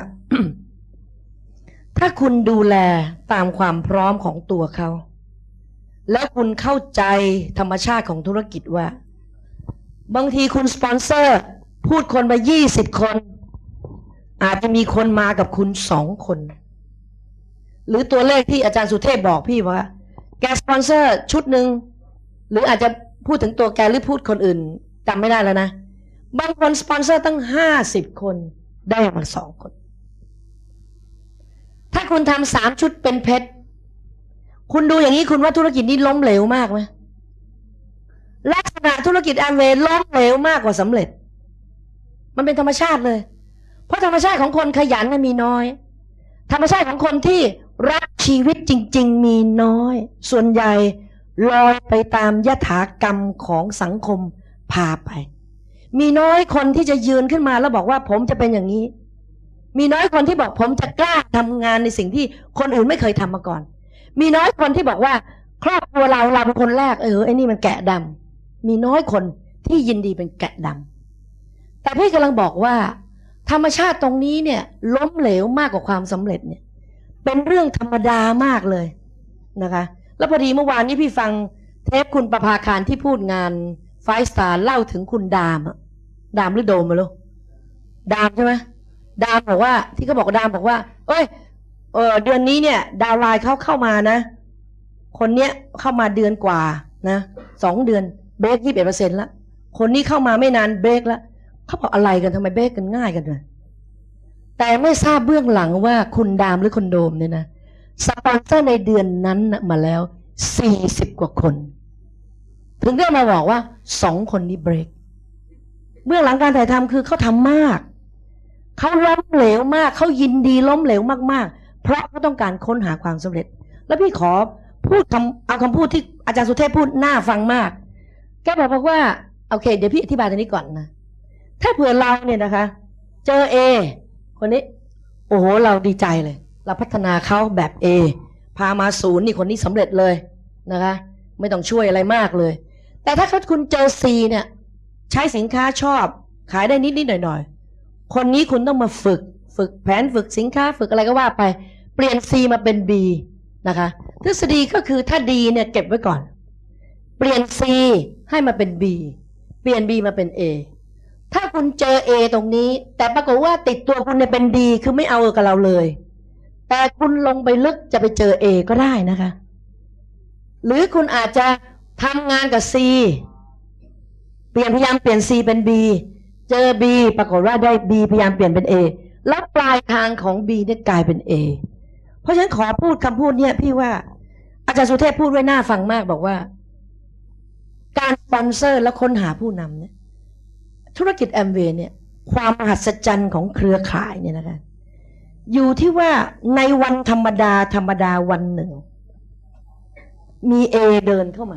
ถ้าคุณดูแลตามความพร้อมของตัวเขาแล้วคุณเข้าใจธรรมชาติของธุรกิจว่าบางทีคุณสปอนเซอร์พูดคนไปยี่สิบคนอาจจะมีคนมากับคุณสองคนหรือตัวเลขที่อาจารย์สุเทพบอกพี่ว่าแกสปอนเซอร์ชุดหนึ่งหรืออาจจะพูดถึงตัวแกหรือพูดคนอื่นจำไม่ได้แล้วนะบางคนสปอนเซอร์ตั้งห้าสิบคนได้มาสองคนถ้าคุณทำสามชุดเป็นเพชรคุณดูอย่างนี้คุณว่าธุรกิจนี้ล้มเหลวมากไหมลักษณะธุรกิจแอมเวย์ล้มเหลวมากกว่าสำเร็จมันเป็นธรรมชาติเลยเพราะธรรมชาติของคนขยันมันมีน้อยธรรมชาติของคนที่รักชีวิตจริงๆมีน้อยส่วนใหญ่ลอยไปตามยถากรรมของสังคมพาไปมีน้อยคนที่จะยืนขึ้นมาแล้วบอกว่าผมจะเป็นอย่างนี้มีน้อยคนที่บอกผมจะกล้าทำงานในสิ่งที่คนอื่นไม่เคยทำมาก่อนมีน้อยคนที่บอกว่าครอบครัวเราเราเป็นคนแรกเออไอ้นี่มันแกะดำมีน้อยคนที่ยินดีเป็นแกะดำแต่พี่กำลังบอกว่าธรรมชาติตรงนี้เนี่ยล้มเหลวมากกว่าความสำเร็จเนี่ยเป็นเรื่องธรรมดามากเลยนะคะแล้วพอดีเมื่อวานนี้พี่ฟังเทปคุณประภาคารที่พูดงานไฟสตาร์เล่าถึงคุณดามดามหรือโดมมาลูกดามใช่ไหมดามบอกว่าที่เขาบอกดามบอกว่าเอ้ยเออเดือนนี้เนี่ยดาวไลน์เขาเข้ามานะคนเนี้ยเข้ามาเดือนกว่านะสองเดือนเบรกยี่สิบเอ็ดเปอร์เซ็นต์ละคนนี้เข้ามาไม่นานเบรกละเขาบอกอะไรกันทำไมเบรกกันง่ายกันเลยแต่ไม่ทราบเบื้องหลังว่าคุณดามหรือคุณโดมเนี่ยนะสปอนเซอร์ในเดือนนั้นนะมาแล้วสี่สิบกว่าคนถึงได้มาบอกว่าสองคนนี้เบรกเบื้องหลังการถ่ายทำคือเขาทำมากเขาล้มเหลวมากเขายินดีล้มเหลวมากๆเพราะเขาต้องการค้นหาความสำเร็จแล้วพี่ขอพูดคำเอาคำพูดที่อาจารย์สุเทพพูดน่าฟังมากแกบอกว่าโอเคเดี๋ยวพี่อธิบายตรงนี้ก่อนนะถ้าเผื่อเราเนี่ยนะคะเจอเอคนนี้โอ้โหเราดีใจเลยเราพัฒนาเขาแบบเอพามาศูนย์นี่คนนี้สำเร็จเลยนะคะไม่ต้องช่วยอะไรมากเลยแต่ถ้าคุณเจอซีเนี่ยใช้สินค้าชอบขายได้นิดนิดหน่อยหน่อยคนนี้คุณต้องมาฝึกฝึกแผนฝึกสินค้าฝึกอะไรก็ว่าไปเปลี่ยน C มาเป็น B นะคะทฤษฎีก็คือถ้า D เนี่ยเก็บไว้ก่อนเปลี่ยน C ให้มาเป็น B เปลี่ยน B มาเป็น A ถ้าคุณเจอ A ตรงนี้แต่ปรากฏว่าติดตัวคุณเนี่ยเป็น D คือไม่เอากับเราเลยแต่คุณลงไปลึกจะไปเจอ A ก็ได้นะคะหรือคุณอาจจะทำงานกับ C เปลี่ยนพยายามเปลี่ยน C เป็น B เจอ B ปรากฏว่าได้ B พยายามเปลี่ยนเป็น A แล้วปลายทางของ B เนี่ยกลายเป็น A เพราะฉะนั้นขอพูดคำพูดเนี่ยพี่ว่าอาจารย์สุเทพพูดไว้น่าฟังมากบอกว่าการสปอนเซอร์และค้นหาผู้นำเนี่ยธุรกิจแอมเวย์เนี่ยความมหัศจรรย์ของเครือข่ายเนี่ยนะคะอยู่ที่ว่าในวันธรรมดาธรรมดาวันหนึ่งมี A เดินเข้ามา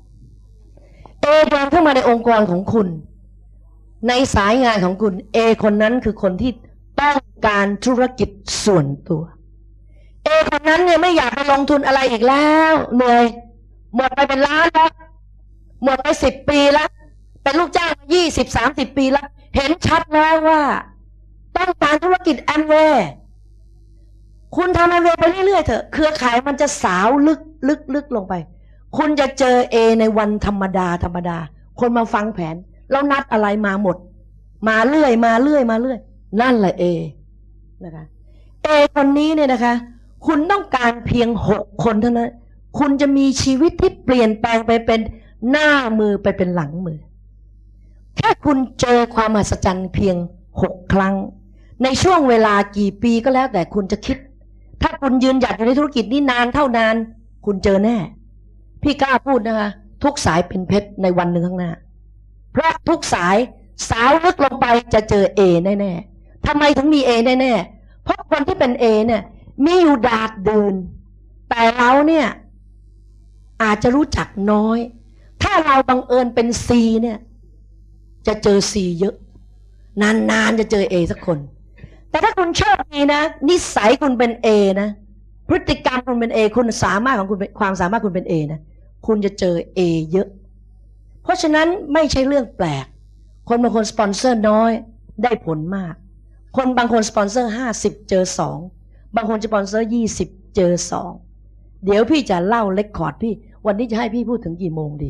A เดินเข้ามาในองค์กรของคุณในสายงานของคุณ A คนนั้นคือคนที่ต้องการธุรกิจส่วนตัว A คนนั้นเนี่ยไม่อยากไปลงทุนอะไรอีกแล้วเหนื่อยหมดไปเป็นล้านแล้วหมดไปสิบปีแล้วเป็นลูกจ้างมายี่สิบสามสิบปีแล้วเห็นชัดแล้วว่าต้องการธุรกิจแอมเวย์คุณทำแอมเวย์ไปเรื่อยๆเถอะเครือข่ายมันจะสาวลึกลึกลึกลงไปคุณจะเจอ A ในวันธรรมดาธรรมดาคนมาฟังแผนแล้วนัดอะไรมาหมดมาเรื่อยมาเรื่อยมาเรื่อยนั่นแหละ A นะคะ A คนนี้เนี่ยนะคะคุณต้องการเพียงหกคนเท่านั้นคุณจะมีชีวิตที่เปลี่ยนแปลงไปเป็นหน้ามือไปเป็นหลังมือแค่คุณเจอความมหัศจรรย์เพียงหกครั้งในช่วงเวลากี่ปีก็แล้วแต่คุณจะคิดถ้าคุณยืนหยัดอยู่ในธุรกิจนี้นานเท่านานคุณเจอแน่พี่กล้าพูดนะคะทุกสายเป็นเพชรในวันหนึ่งข้างหน้าเพราะทุกสายสาวลึกลงไปจะเจอ A แน่ๆทำไมถึงมี A แน่ๆเพราะคนที่เป็น A เนี่ยมีอยู่ดาดเดินแต่เราเนี่ยอาจจะรู้จักน้อยถ้าเราบังเอิญเป็น C เนี่ยจะเจอ C เยอะนานๆจะเจอ A สักคนแต่ถ้าคุณโชคดีนะนิสัยคุณเป็น A นะพฤติกรรมคุณเป็น A คุณสามารถของคุณความสามารถคุณเป็น A นะคุณจะเจอ A เยอะเพราะฉะนั้นไม่ใช่เรื่องแปลกคนบางคนสปอนเซอร์น้อยได้ผลมากคนบางคนสปอนเซอร์ห้าสิบเจอสองบางคนสปอนเซอร์ยี่สิบเจอสองเดี๋ยวพี่จะเล่าเรคคอร์ดพี่วันนี้จะให้พี่พูดถึงกี่โมงดี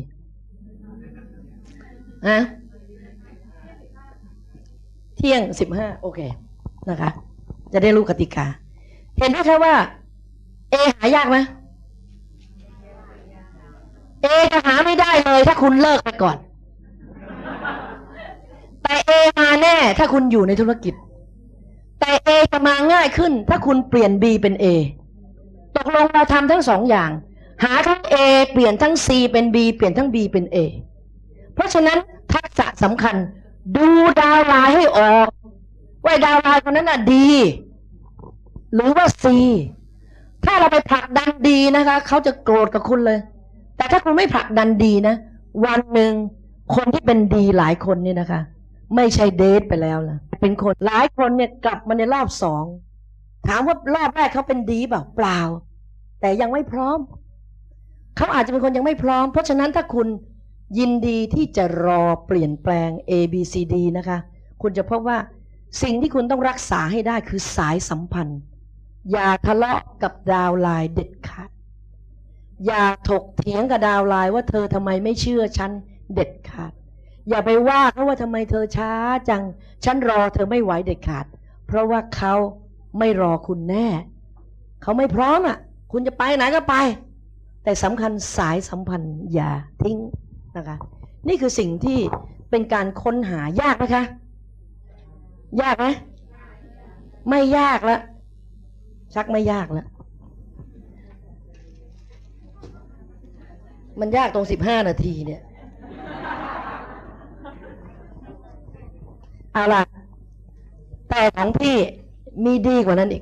ฮะเที่ยงสิบห้าโอเคนะคะจะได้รู้กติกาเห็นไหมคะว่าเอหายากไหมเอจะหาไม่ได้เลยถ้าคุณเลิกไปก่อนแต่เอมาแน่ถ้าคุณอยู่ในธุรกิจแต่เอจะมาง่ายขึ้นถ้าคุณเปลี่ยน B เป็น A ตกลงเราทำทั้งสองอย่างหาทั้ง A เปลี่ยนทั้ง C เป็น B เปลี่ยนทั้ง B เป็น A เพราะฉะนั้นทักษะสำคัญดูดาวไลน์ให้ออกว่าดาวไลน์คนนั้นน่ะดีหรือว่า C ถ้าเราไปผลักดันดีนะคะเขาจะโกรธกับคุณเลยแต่ถ้าคุณไม่ผลักดันดีนะวันหนึ่งคนที่เป็นดีหลายคนเนี่ยนะคะไม่ใช่เดทไปแล้วล่ะเป็นคนหลายคนเนี่ยกลับมาในรอบสองถามว่ารอบแรกเขาเป็นดีเปล่าเปล่าแต่ยังไม่พร้อมเขาอาจจะเป็นคนยังไม่พร้อมเพราะฉะนั้นถ้าคุณยินดีที่จะรอเปลี่ยนแปลง A B C D นะคะคุณจะพบว่าสิ่งที่คุณต้องรักษาให้ได้คือสายสัมพันธ์อย่าทะเลาะกับดาวไลน์เด็ดขาดอย่าถกเถียงกับดาวไลน์ว่าเธอทำไมไม่เชื่อฉันเด็ดขาดอย่าไปว่าเขาว่าทำไมเธอช้าจังฉันรอเธอไม่ไหวเด็ดขาดเพราะว่าเขาไม่รอคุณแน่เขาไม่พร้อมอ่ะคุณจะไปไหนก็ไปแต่สำคัญสายสัมพันธ์อย่าทิ้งนะคะนี่คือสิ่งที่เป็นการค้นหายากนะคะยากไหมไม่ยากแล้วชักไม่ยากแล้วมันยากตรงสิบห้านาทีเนี่ยเอาล่ะแต่ของพี่มีดีกว่านั้นอีก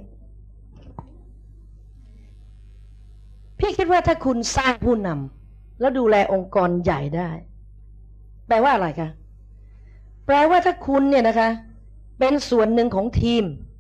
พี่คิดว่าถ้าคุณสร้างผู้นำแล้วดูแลองค์กรใหญ่ได้แปลว่าอะไรคะแปลว่าถ้าคุณเนี่ยนะคะเป็นส่วนหนึ่งของทีม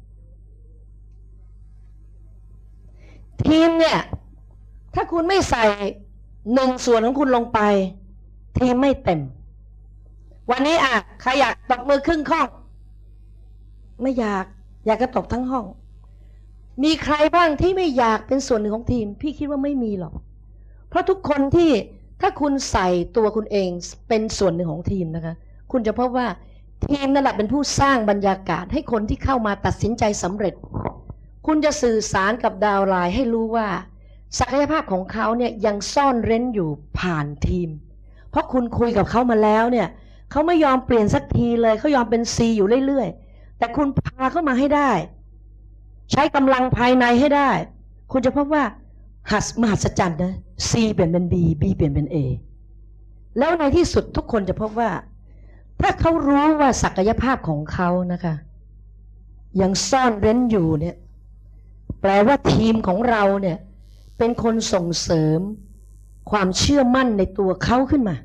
ทีมเนี่ยถ้าคุณไม่ใส่หนึ่งส่วนของคุณลงไปทีมไม่เต็มวันนี้อ่ะใครอยากตบมือครึ่งห้องไม่อยากอยากจะตบทั้งห้องมีใครบ้างที่ไม่อยากเป็นส่วนหนึ่งของทีมพี่คิดว่าไม่มีหรอกเพราะทุกคนที่ถ้าคุณใส่ตัวคุณเองเป็นส่วนหนึ่งของทีมนะคะคุณจะพบว่าทีมนั่นแหละเป็นผู้สร้างบรรยากาศให้คนที่เข้ามาตัดสินใจสำเร็จคุณจะสื่อสารกับดาวไลน์ให้รู้ว่าศักยภาพของเขาเนี่ยยังซ่อนเร้นอยู่ผ่านทีมเพราะคุณคุยกับเขามาแล้วเนี่ยเขาไม่ยอมเปลี่ยนสักทีเลยเขายอมเป็น C อยู่เรื่อยๆแต่คุณพาเข้ามาให้ได้ใช้กำลังภายในให้ได้คุณจะพบว่าหัสมหัศจรรย์นะ C เปลี่ยนเป็น B B เปลี่ยนเป็น A แล้วในที่สุดทุกคนจะพบว่าถ้าเขารู้ว่าศักยภาพของเขานะคะยังซ่อนเร้นอยู่เนี่ยแปลว่าทีมของเราเนี่ยเป็นคนส่งเสริมความเชื่อมั่นในตัวเขาขึ้นมา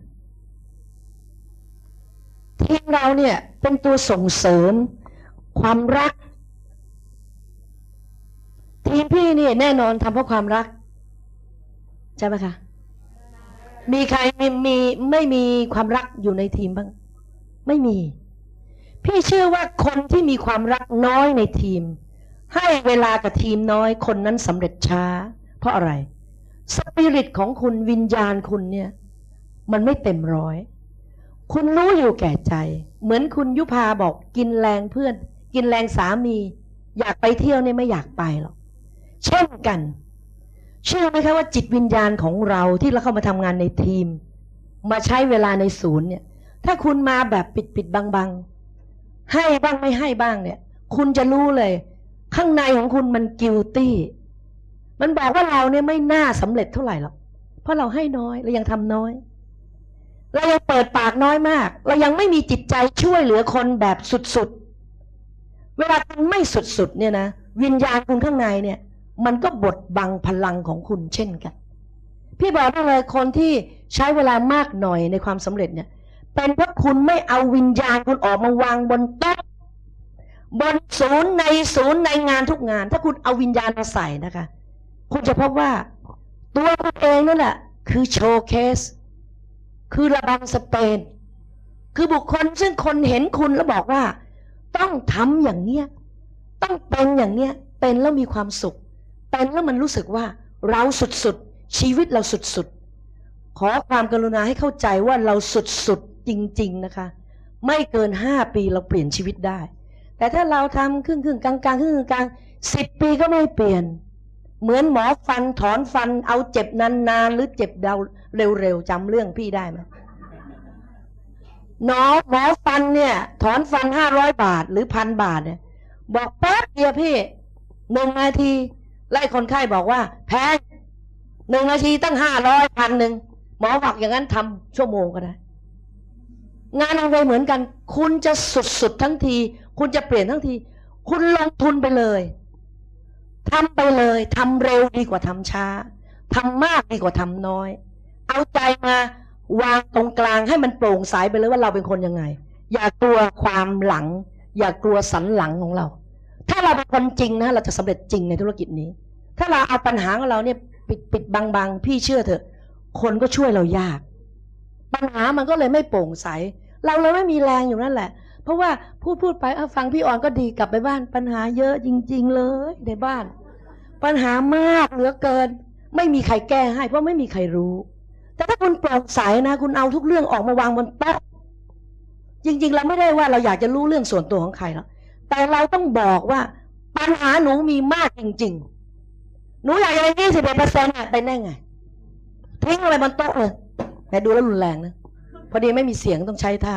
ทีมเราเนี่ยเป็นตัวส่งเสริมความรักทีมพี่นี่แน่นอนทำเพราะความรักใช่ไหมคะมีใครมีมีไม่มีความรักอยู่ในทีมบ้างไม่มีพี่เชื่อว่าคนที่มีความรักน้อยในทีมให้เวลากับทีมน้อยคนนั้นสำเร็จช้าเพราะอะไรสปิริตของคุณวิญญาณคุณเนี่ยมันไม่เต็มร้อยคุณรู้อยู่แก่ใจเหมือนคุณยุพาบอกกินแรงเพื่อนกินแรงสามีอยากไปเที่ยวเนี่ยไม่อยากไปหรอกเช่นกันเชื่อไหมคะว่าจิตวิญญาณของเราที่เราเข้ามาทำงานในทีมมาใช้เวลาในศูนย์เนี่ยถ้าคุณมาแบบปิดปิดบังบังให้บ้างไม่ให้บ้างเนี่ยคุณจะรู้เลยข้างในของคุณมันกิลตี้มันบอกว่าเราเนี่ยไม่น่าสำเร็จเท่าไหร่หรอกเพราะเราให้น้อยเรายังทำน้อยเรายังเปิดปากน้อยมากเรายังไม่มีจิตใจช่วยเหลือคนแบบสุดๆเวลาคุณไม่สุดๆเนี่ยนะวิญญาณคุณข้างในเนี่ยมันก็บดบังพลังของคุณเช่นกันพี่บอกได้เลยคนที่ใช้เวลามากหน่อยในความสำเร็จเนี่ยเป็นเพราะคุณไม่เอาวิญญาณคุณออกมาวางบนโต๊ะบนศูนย์ในศูนย์ในงานทุกงานถ้าคุณเอาวิญญาณมาใส่นะคะคุณจะพบว่าตัวคุณเองนั่นแหละคือโชว์เคสคือระบำสเปนคือบุคคลซึ่งคนเห็นคุณแล้วบอกว่าต้องทำอย่างเนี้ยต้องเป็นอย่างเนี้ยเป็นแล้วมีความสุขเป็นแล้วมันรู้สึกว่าเราสุดๆชีวิตเราสุดๆขอความกรุณาให้เข้าใจว่าเราสุดๆจริงๆนะคะไม่เกินห้าปีเราเปลี่ยนชีวิตได้แต่ถ้าเราทำครึ่งครึ่งกลางกลางครึ่งกลางสิบปีก็ไม่เปลี่ยนเหมือนหมอฟันถอนฟันเอาเจ็บนานๆหรือเจ็บเดาเร็วๆจำเรื่องพี่ได้ไหมหมอหมอฟันเนี่ยถอนฟันห้าร้อยบาทหรือพันบาทเนี่ยบอกแป๊บเดียวพี่หนึ่งนาทีไล่คนไข้บอกว่าแพงหนึ่งนาทีตั้งห้าร้อยพันหนึ่งหมอบอกอย่างนั้นทำชั่วโมงก็ได้งานอะไรเหมือนกันคุณจะสุดๆทั้งทีคุณจะเปลี่ยนทั้งทีคุณลงทุนไปเลยทำไปเลยทำเร็วดีกว่าทำช้าทำมากดีกว่าทำน้อยเอาใจมาวางตรงกลางให้มันโปร่งใสไปเลยว่าเราเป็นคนยังไงอย่ากลัวความหลังอย่ากลัวสันหลังของเราถ้าเราเป็นคนจริงนะเราจะสำเร็จจริงในธุรกิจนี้ถ้าเราเอาปัญหาของเราเนี่ยปิดปิดบังบังพี่เชื่อเถอะคนก็ช่วยเรายากปัญหามันก็เลยไม่โปร่งใสเราเลยไม่มีแรงอยู่นั่นแหละเพราะว่าพูดพูดไปเอาฟังพี่อ่อนก็ดีกลับไปบ้านปัญหาเยอะจริงๆเลยในบ้านปัญหามากเหลือเกินไม่มีใครแก้ให้เพราะไม่มีใครรู้แต่ถ้าคุณโปร่งใสนะคุณเอาทุกเรื่องออกมาวางบนโต๊ะจริงๆเราไม่ได้ว่าเราอยากจะรู้เรื่องส่วนตัวของใครหรอกแต่เราต้องบอกว่าปัญหาหนูมีมากจริงๆหนูอยากจะได้ยี่สิบเอ็ดเปอร์เซ็นต์ไปได้ไงทิ้งอะไรบนโต๊ะเลยแต่ดูแล้วรุนแรงนะพอดีไม่มีเสียงต้องใช้ท่า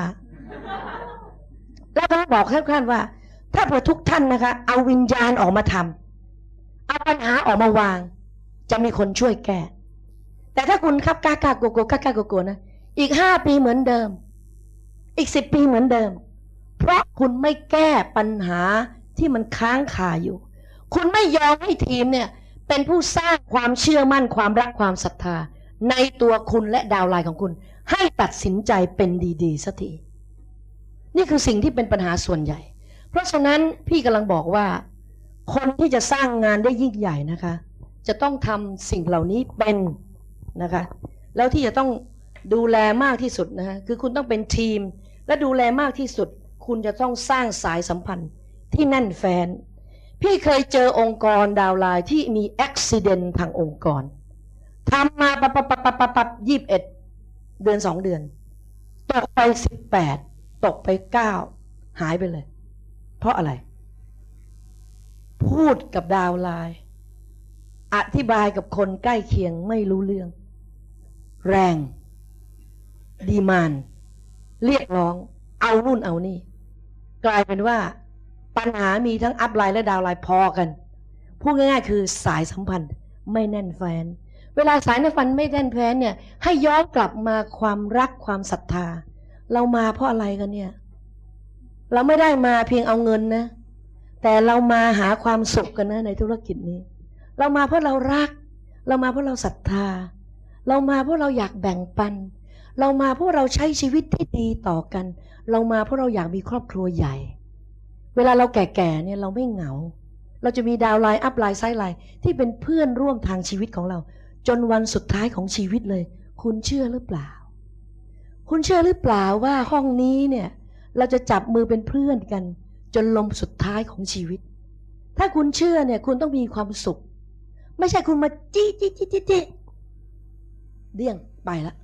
แล้วก็บอกแค่ท่านว่าถ้าเผื่อทุกท่านนะคะเอาวิญญาณออกมาทำเอาปัญหาออกมาวางจะมีคนช่วยแก้แต่ถ้าคุณครับกล้ากล้าโกโก้กล้ากล้าโกโก้นะอีกห้าปีเหมือนเดิมอีกสิบปีเหมือนเดิมเพราะคุณไม่แก้ปัญหาที่มันค้างคาอยู่คุณไม่ยอมให้ทีมเนี่ยเป็นผู้สร้างความเชื่อมั่นความรักความศรัทธาในตัวคุณและดาวไลน์ของคุณให้ตัดสินใจเป็นดีๆสักทีนี่คือสิ่งที่เป็นปัญหาส่วนใหญ่เพราะฉะนั้นพี่กำลังบอกว่าคนที่จะสร้างงานได้ยิ่งใหญ่นะคะจะต้องทำสิ่งเหล่านี้เป็นนะคะแล้วที่จะต้องดูแลมากที่สุดนะคะคือคุณต้องเป็นทีมและดูแลมากที่สุดคุณจะต้องสร้างสายสัมพันธ์ที่แน่นแฟ้นพี่เคยเจอองค์กรดาวไลน์ที่มีอุบัติเหตุทางองค์กรทำมาปับปับปับปับปับปับยี่สิบเอ็ดเดือนสองเดือนตกไปสิบแปดตกไปเก้าหายไปเลยเพราะอะไรพูดกับดาวไลน์อธิบายกับคนใกล้เคียงไม่รู้เรื่องแรงดีมานเรียกร้องเอานู่นเอานี่กลายเป็นว่าปัญหามีทั้งอัพไลน์และดาวไลน์พอกันพูดง่ายๆคือสายสัมพันธ์ไม่แน่นแฟ้นเวลาสายในฟันไม่แน่นแฟ้นเนี่ยให้ย้อนกลับมาความรักความศรัทธาเรามาเพราะอะไรกันเนี่ยเราไม่ได้มาเพียงเอาเงินนะแต่เรามาหาความสุขกันนะในธุรกิจนี้เรามาเพราะเรารักเรามาเพราะเราศรัทธาเรามาเพราะเราอยากแบ่งปันเรามาเพราะเราใช้ชีวิตที่ดีต่อกันเรามาเพราะเราอยากมีครอบครัวใหญ่เวลาเราแก่ๆเนี่ยเราไม่เหงาเราจะมีดาวไลน์อัพไลน์ไซด์ไลน์ที่เป็นเพื่อนร่วมทางชีวิตของเราจนวันสุดท้ายของชีวิตเลยคุณเชื่อหรือเปล่าคุณเชื่อหรือเปล่าว่าห้องนี้เนี่ยเราจะจับมือเป็นเพื่อนกันจนลมสุดท้ายของชีวิตถ้าคุณเชื่อเนี่ยคุณต้องมีความสุขไม่ใช่คุณมาจี้จี้จี้จี้จี้เดี่ยงไปละ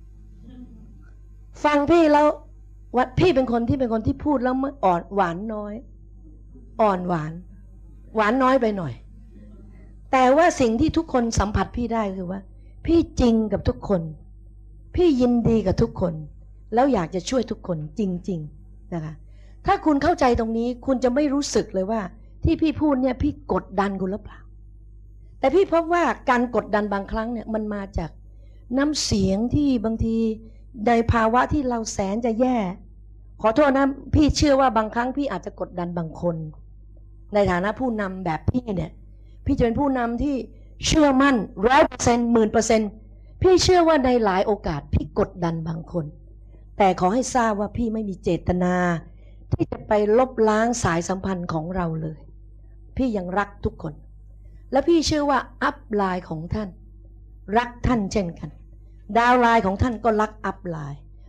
ฟังพี่แล้ววัดพี่เป็นคนที่เป็นคนที่พูดแล้วอ่อนหวานน้อยอ่อนหวานหวานน้อยไปหน่อยแต่ว่าสิ่งที่ทุกคนสัมผัสพี่ได้คือว่าพี่จริงกับทุกคนพี่ยินดีกับทุกคนแล้วอยากจะช่วยทุกคนจริงๆนะคะถ้าคุณเข้าใจตรงนี้คุณจะไม่รู้สึกเลยว่าที่พี่พูดเนี่ยพี่กดดันคุณหรือเปล่าแต่พี่พบว่าการกดดันบางครั้งเนี่ยมันมาจากน้ำเสียงที่บางทีในภาวะที่เราแสนจะแย่ขอโทษนะพี่เชื่อว่าบางครั้งพี่อาจจะกดดันบางคนในฐานะผู้นำแบบพี่เนี่ยพี่จะเป็นผู้นำที่เชื่อมั่นร้อยเปอร์เซ็นต์หมื่นเปอร์เซ็นต์พี่เชื่อว่าในหลายโอกาสพี่กดดันบางคนแต่ขอให้ทราบว่าพี่ไม่มีเจตนาที่จะไปลบล้างสายสัมพันธ์ของเราเลยพี่ยังรักทุกคนและพี่เชื่อว่าอัพไลน์ของท่านรักท่านเช่นกันดาวไลน์ของท่านก็รักอัพไลน์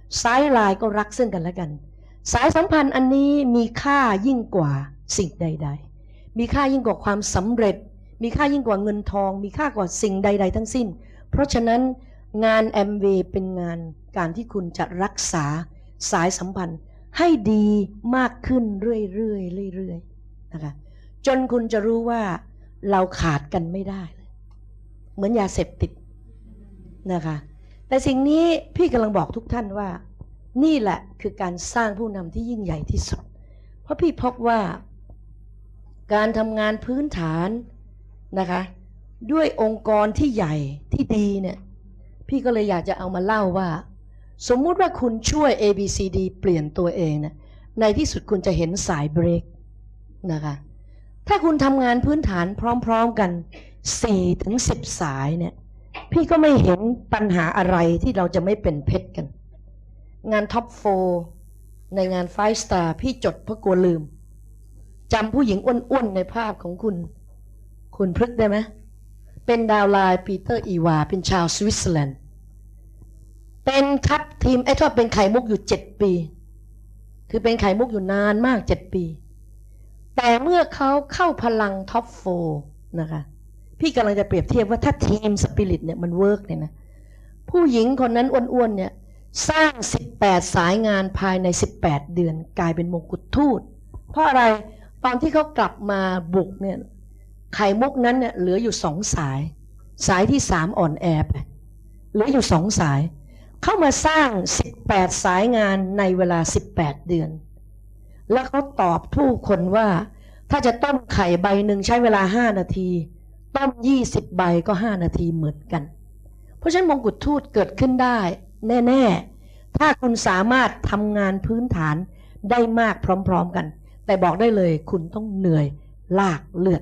สายลายก็รักซึ่งกันและกันสายสัมพันธ์อันนี้มีค่ายิ่งกว่าสิ่งใดๆมีค่ายิ่งกว่าความสำเร็จมีค่ายิ่งกว่าเงินทองมีค่ากว่าสิ่งใดๆทั้งสิ้นเพราะฉะนั้นงานแอมเวย์เป็นงานการที่คุณจะรักษาสายสัมพันธ์ให้ดีมากขึ้นเรื่อยๆเรื่อยๆนะคะจนคุณจะรู้ว่าเราขาดกันไม่ได้เลยเหมือนยาเสพติดนะคะแต่สิ่งนี้พี่กำลังบอกทุกท่านว่านี่แหละคือการสร้างผู้นำที่ยิ่งใหญ่ที่สุดเพราะพี่พบว่าการทำงานพื้นฐานนะคะด้วยองค์กรที่ใหญ่ที่ดีเนี่ยพี่ก็เลยอยากจะเอามาเล่าว่าสมมุติว่าคุณช่วย เอ บี ซี ดี เปลี่ยนตัวเองนะในที่สุดคุณจะเห็นสายเบรกนะคะถ้าคุณทำงานพื้นฐานพร้อมๆกัน สี่ถึงสิบ สายเนี่ยพี่ก็ไม่เห็นปัญหาอะไรที่เราจะไม่เป็นเพชรกันงานท็อปโฟร์ในงานไฟว์สตาร์พี่จดเพราะกลัวลืมจำผู้หญิงอ้วนๆในภาพของคุณคุณพฤกษ์ได้ไหมเป็นดาวไลน์ปีเตอร์อีวาเป็นชาวสวิตเซอร์แลนด์เป็นคัพทีมไอ้ทอดเป็นไข่มุกอยู่เจ็ดปีคือเป็นไข่มุกอยู่นานมากเจ็ดปีแต่เมื่อเขาเข้าพลังท็อปโฟร์นะคะพี่กำลังจะเปรียบเทียบว่าถ้าทีมสปิริตเนี่ยมันเวิร์กเนี่ยนะผู้หญิงคนนั้นอ้วนๆเนี่ยสร้างสิบแปดสายงานภายในสิบแปดเดือนกลายเป็นมงกุฎทูตเพราะอะไรตอนที่เขากลับมาบุกเนี่ยไข่มุกนั้นเนี่ยเหลืออยู่สองสายสายที่สามอ่อนแอไปเหลืออยู่สองสายเข้ามาสร้างสิบแปดสายงานในเวลาสิบแปดเดือนแล้วเขาตอบผู้คนว่าถ้าจะต้มไข่ใบหนึ่งใช้เวลาห้านาทีต้มยี่สิบใบก็ห้านาทีเหมือนกันเพราะฉะนั้นมงกุฎทูตเกิดขึ้นได้แน่ๆถ้าคุณสามารถทำงานพื้นฐานได้มากพร้อมๆกันแต่บอกได้เลยคุณต้องเหนื่อยลากเลือด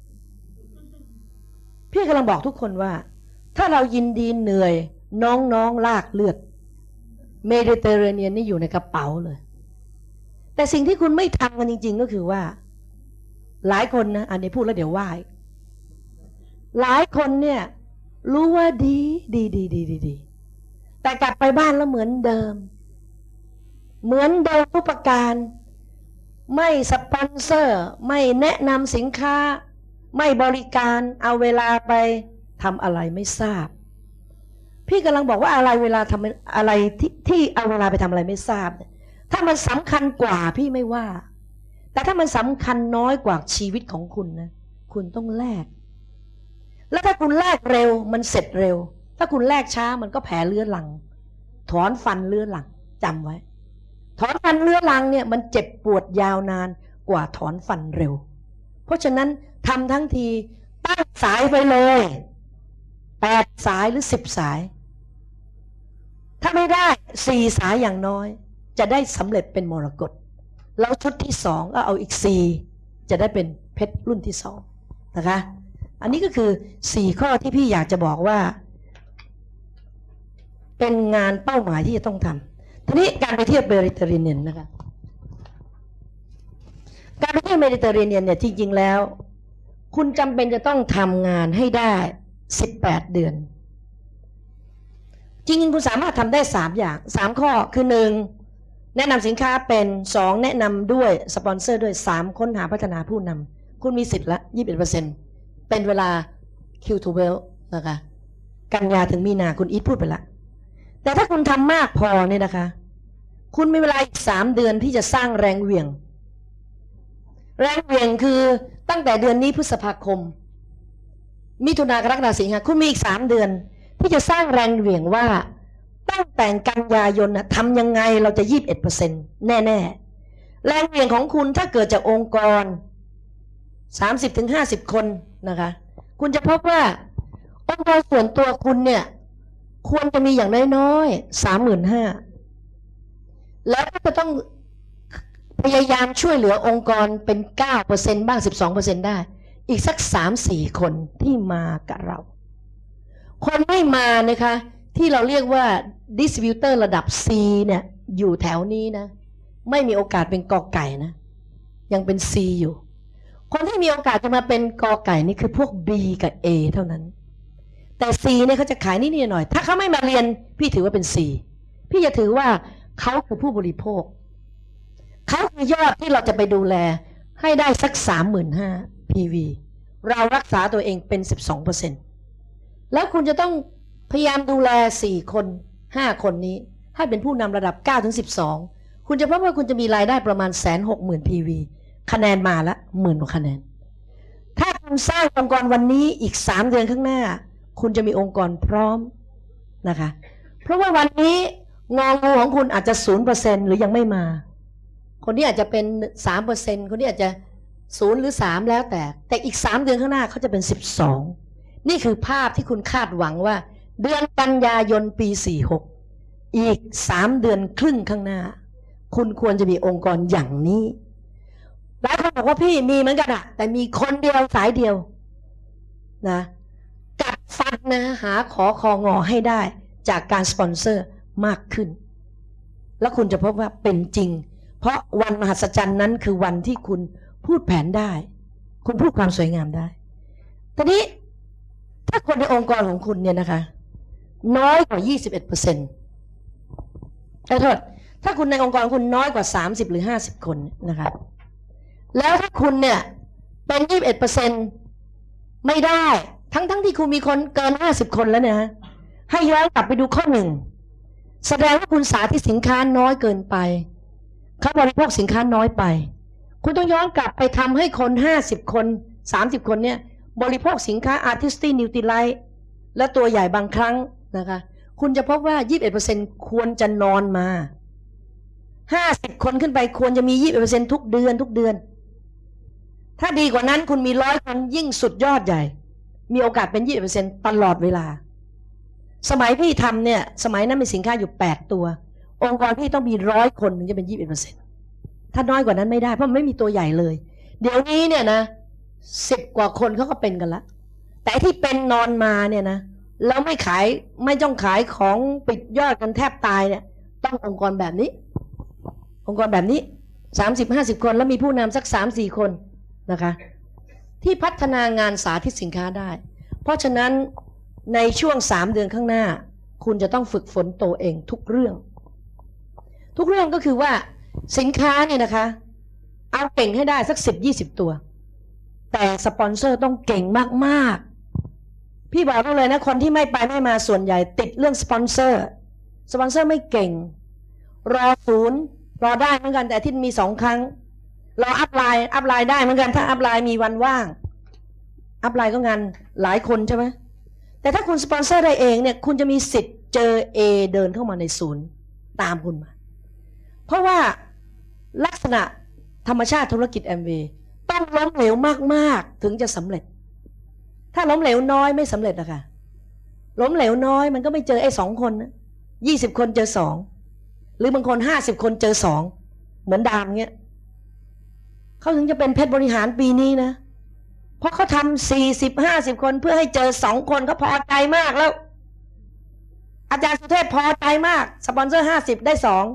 พี่กำลังบอกทุกคนว่าถ้าเรายินดีเหนื่อยน้องๆลากเลือดเมดิเตอร์เรเนียนนี่อยู่ในกระเป๋าเลยแต่สิ่งที่คุณไม่ทำกันจริงๆก็คือว่าหลายคนนะอันนี้พูดแล้วเดี๋ยวว่าหลายคนเนี่ยรู้ว่าดีดีดีดีดีดีแต่กลับไปบ้านแล้วเหมือนเดิมเหมือนเดิมทุกประการไม่สปอนเซอร์ไม่แนะนำสินค้าไม่บริการเอาเวลาไปทำอะไรไม่ทราบพี่กำลังบอกว่าอะไรเวลาทำอะไรที่ที่เอาเวลาไปทำอะไรไม่ทราบถ้ามันสำคัญกว่าพี่ไม่ว่าแต่ถ้ามันสำคัญน้อยกว่าชีวิตของคุณนะคุณต้องแลกแล้วถ้าคุณแลกเร็วมันเสร็จเร็วถ้าคุณแลกช้ามันก็แผลเลื้อรังถอนฟันเลื้อรังจำไว้ถอนฟันเลื้อรังเนี่ยมันเจ็บปวดยาวนานกว่าถอนฟันเร็วเพราะฉะนั้นทำทั้งทีตั้งสายไปเลยแปดสายหรือสิบสายถ้าไม่ได้สี่สายอย่างน้อยจะได้สำเร็จเป็นมรกตแล้วชุดที่สองก็เอาอีกสี่จะได้เป็นเพชรรุ่นที่สองนะคะอันนี้ก็คือสี่ข้อที่พี่อยากจะบอกว่าเป็นงานเป้าหมายที่จะต้องทำทีนี้การไปเที่ยวเมดิเตอร์เรเนียนนะคะการไปเที่ยวเมดิเตอร์เรเนียนเนี่ยจริงๆแล้วคุณจำเป็นจะต้องทำงานให้ได้สิบแปดเดือนจริงๆคุณสามารถทำได้สามอย่างสามข้อคือหนึ่งแนะนำสินค้าเป็นสองแนะนำด้วยสปอนเซอร์ด้วยสามค้นหาพัฒนาผู้นำคุณมีสิทธิ์ละ ยี่สิบเอ็ดเปอร์เซ็นต์ เป็นเวลา คิว ทู เวล นะคะกันยาถึงมีนาคุณอีทพูดไปละแต่ถ้าคุณทำมากพอเนี่ยนะคะคุณมีเวลาอีกสามเดือนที่จะสร้างแรงเหวี่ยงแรงเหวี่ยงคือตั้งแต่เดือนนี้พฤษภาคมมิถุนากรกฎาสิงหาคุณมีอีกสามเดือนที่จะสร้างแรงเหวี่ยงว่าตั้งแต่กันยายนนะทำยังไงเราจะ ยี่สิบเอ็ดเปอร์เซ็นต์ แน่ๆแรงเหวี่ยงของคุณถ้าเกิดจากองค์กร สามสิบถึงห้าสิบ คนนะคะคุณจะพบว่าองค์กรส่วนตัวคุณเนี่ยควรจะมีอย่างน้อยๆ สามหมื่นห้าพัน แล้วก็จะต้องพยายามช่วยเหลือองค์กรเป็น เก้าเปอร์เซ็นต์ บ้าง สิบสองเปอร์เซ็นต์ ได้อีกสัก สามสี่ คนที่มากับเราคนไม่มานะคะที่เราเรียกว่าดิสติบิวเตอร์ระดับ C เนี่ยอยู่แถวนี้นะไม่มีโอกาสเป็นกอไก่นะยังเป็น C อยู่คนที่มีโอกาสจะมาเป็นกอไก่นี่คือพวก B กับ A เท่านั้นแต่ C เนี่ยเขาจะขายนิดๆหน่อยถ้าเขาไม่มาเรียนพี่ถือว่าเป็น C พี่จะถือว่าเขาคือผู้บริโภคเขาคือยอดที่เราจะไปดูแลให้ได้สัก สามหมื่นห้าพัน พี วี เรารักษาตัวเองเป็น สิบสองเปอร์เซ็นต์ แล้วคุณจะต้องพยายามดูแลสี่คนห้าคนนี้ให้เป็นผู้นำระดับ เก้าถึงสิบสอง คุณจะพบว่าคุณจะมีรายได้ประมาณ หนึ่งแสนหกหมื่น พี วี คะแนนมาละหมื่นกว่าคะแนนถ้าคุณสร้างองค์กรวันนี้อีกสามเดือนข้างหน้าคุณจะมีองค์กรพร้อมนะคะเพราะว่าวันนี้งองูของคุณอาจจะ ศูนย์เปอร์เซ็นต์ หรือยังไม่มาคนนี้อาจจะเป็น สามเปอร์เซ็นต์ คนนี้อาจจะศูนย์หรือสามแล้วแต่แต่อีกสามเดือนข้างหน้าเขาจะเป็นสิบสองนี่คือภาพที่คุณคาดหวังว่าเดือนกันยายนปีสี่สิบหกอีกสามเดือนครึ่งข้างหน้าคุณควรจะมีองค์กรอย่างนี้หลายคนบอกว่าพี่มีเหมือนกันอะแต่มีคนเดียวสายเดียวนะกัดฟันนะหาขอคองอให้ได้จากการสปอนเซอร์มากขึ้นแล้วคุณจะพบว่าเป็นจริงเพราะวันมหัศจรรย์นั้นคือวันที่คุณพูดแผนได้คุณพูดความสวยงามได้ทีนี้ถ้าคนในองค์กรของคุณเนี่ยนะคะน้อยกว่า ยี่สิบเอ็ดเปอร์เซ็นต์ ขอโทษถ้าคุณในองค์กรคุณน้อยกว่าสามสิบหรือห้าสิบคนนะคะแล้วถ้าคุณเนี่ยเป็น ยี่สิบเอ็ดเปอร์เซ็นต์ ไม่ได้ทั้งทั้งที่คุณมีคนเกินห้าสิบคนแล้วเนี่ยให้ย้อนกลับไปดูข้อหนึ่งแสดงว่าคุณสาธิตสินค้าน้อยเกินไปเขาบริโภคสินค้าน้อยไปคุณต้องย้อนกลับไปทำให้คนห้าสิบคนสามสิบคนเนี่ยบริโภคสินค้า Artistic Nutrilite และตัวใหญ่บางครั้งนะคะคุณจะพบว่า ยี่สิบเอ็ดเปอร์เซ็นต์ ควรจะนอนมาห้าสิบคนขึ้นไปควรจะมี ยี่สิบเอ็ดเปอร์เซ็นต์ ทุกเดือนทุกเดือนถ้าดีกว่านั้นคุณมีร้อยคนยิ่งสุดยอดใหญ่มีโอกาสเป็น ยี่สิบเปอร์เซ็นต์ ตลอดเวลาสมัยพี่ทำเนี่ยสมัยนั้นมีสินค้าอยู่แปดตัวองค์กรพี่ต้องมีร้อยคนถึงจะเป็น ยี่สิบเอ็ดเปอร์เซ็นต์ ถ้าน้อยกว่านั้นไม่ได้เพราะมันไม่มีตัวใหญ่เลยเดี๋ยวนี้เนี่ยนะสิบกว่าคนเขาก็เป็นกันละแต่ที่เป็นนอนมาเนี่ยนะแล้วไม่ขายไม่ต้องขายของปิดยอดกันแทบตายเนี่ยต้ององค์กรแบบนี้องค์กรแบบนี้สามสิบห้าสิบคนแล้วมีผู้นำสักสามสี่คนนะคะที่พัฒนางานสาธิตสินค้าได้เพราะฉะนั้นในช่วงสามเดือนข้างหน้าคุณจะต้องฝึกฝนตัวเองทุกเรื่องทุกเรื่องก็คือว่าสินค้าเนี่ยนะคะเอาเก่งให้ได้สักสิบยี่สิบตัวแต่สปอนเซอร์ต้องเก่งมากๆพี่บอกได้เลยนะคนที่ไม่ไปไม่มาส่วนใหญ่ติดเรื่องสปอนเซอร์สปอนเซอร์ไม่เก่งรอศูนย์รอได้เหมือนกันแต่อาทิตย์มีสองครั้งรออัพไลน์อัพไลน์ได้เหมือนกันถ้าอัพไลน์มีวันว่างอัพไลน์ก็งานหลายคนใช่ไหมแต่ถ้าคุณสปอนเซอร์ได้เองเนี่ยคุณจะมีสิทธิ์เจอ A เดินเข้ามาในศูนย์ตามคุณมาเพราะว่าลักษณะธรรมชาติธุรกิจแอมเวย์ต้องล้มเหลวมากๆถึงจะสำเร็จถ้าล้มเหลวน้อยไม่สำเร็จนะคะล้มเหลวน้อยมันก็ไม่เจอไอ้สองคนนะยี่สิบคนเจอสองหรือบางคนห้าสิบคนเจอสองเหมือนดามเงี้ยเขาถึงจะเป็นเพชรบริหารปีนี้นะเพราะเขาทำสี่สิบห้าสิบคนเพื่อให้เจอสองคนเขาพอใจมากแล้วอาจารย์สุเทพพอใจมากสปอนเซอร์ห้าสิบได้สอง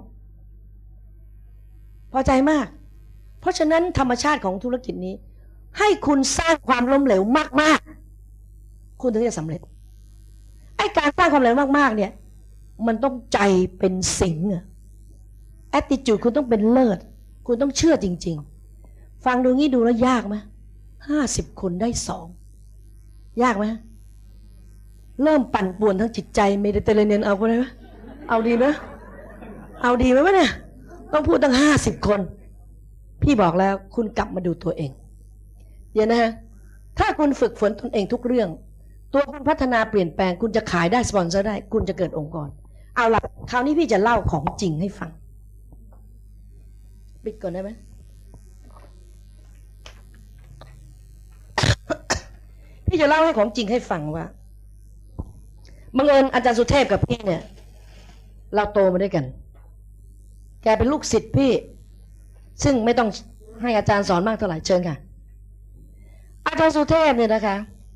พอใจมากเพราะฉะนั้นธรรมชาติของธุรกิจนี้ให้คุณสร้างความล้มเหลวมากๆคุณถึงจะสำเร็จไอ้การสร้างความล้มเหลวมากๆเนี่ยมันต้องใจเป็นสิงห์อะ attitude คุณต้องเป็นเลิศคุณต้องเชื่อจริงๆฟังดูงี้ดูแล้วยากไหมห้าสิบคนได้สองยากไหมเริ่มปั่นป่วนทั้งจิตใจเมดิเตอร์เรเนียนเอาไหมเอาดีไหมเอาดีไหมวะเนี่ยต้องพูดตั้งห้าสิบคนพี่บอกแล้วคุณกลับมาดูตัวเองเดี๋ยวนะฮะถ้าคุณฝึกฝนตนเองทุกเรื่องตัวคุณพัฒนาเปลี่ยนแปลงคุณจะขายได้สปอนเซอร์ได้คุณจะเกิดองค์กรเอาล่ะคราวนี้พี่จะเล่าของจริงให้ฟังปิดก่อนได้ไหม พี่จะเล่าให้ของจริงให้ฟังว่าบังเอิญอาจารย์สุเทพกับพี่เนี่ยเราโตมาด้วยกันแกเป็นลูกศิษย์พี่ซึ่งไม่ต้องให้อาจารย์สอนมากเท่าไหร่เชิญค่ะอาจารย์สุเทพเนี่ยนะคะ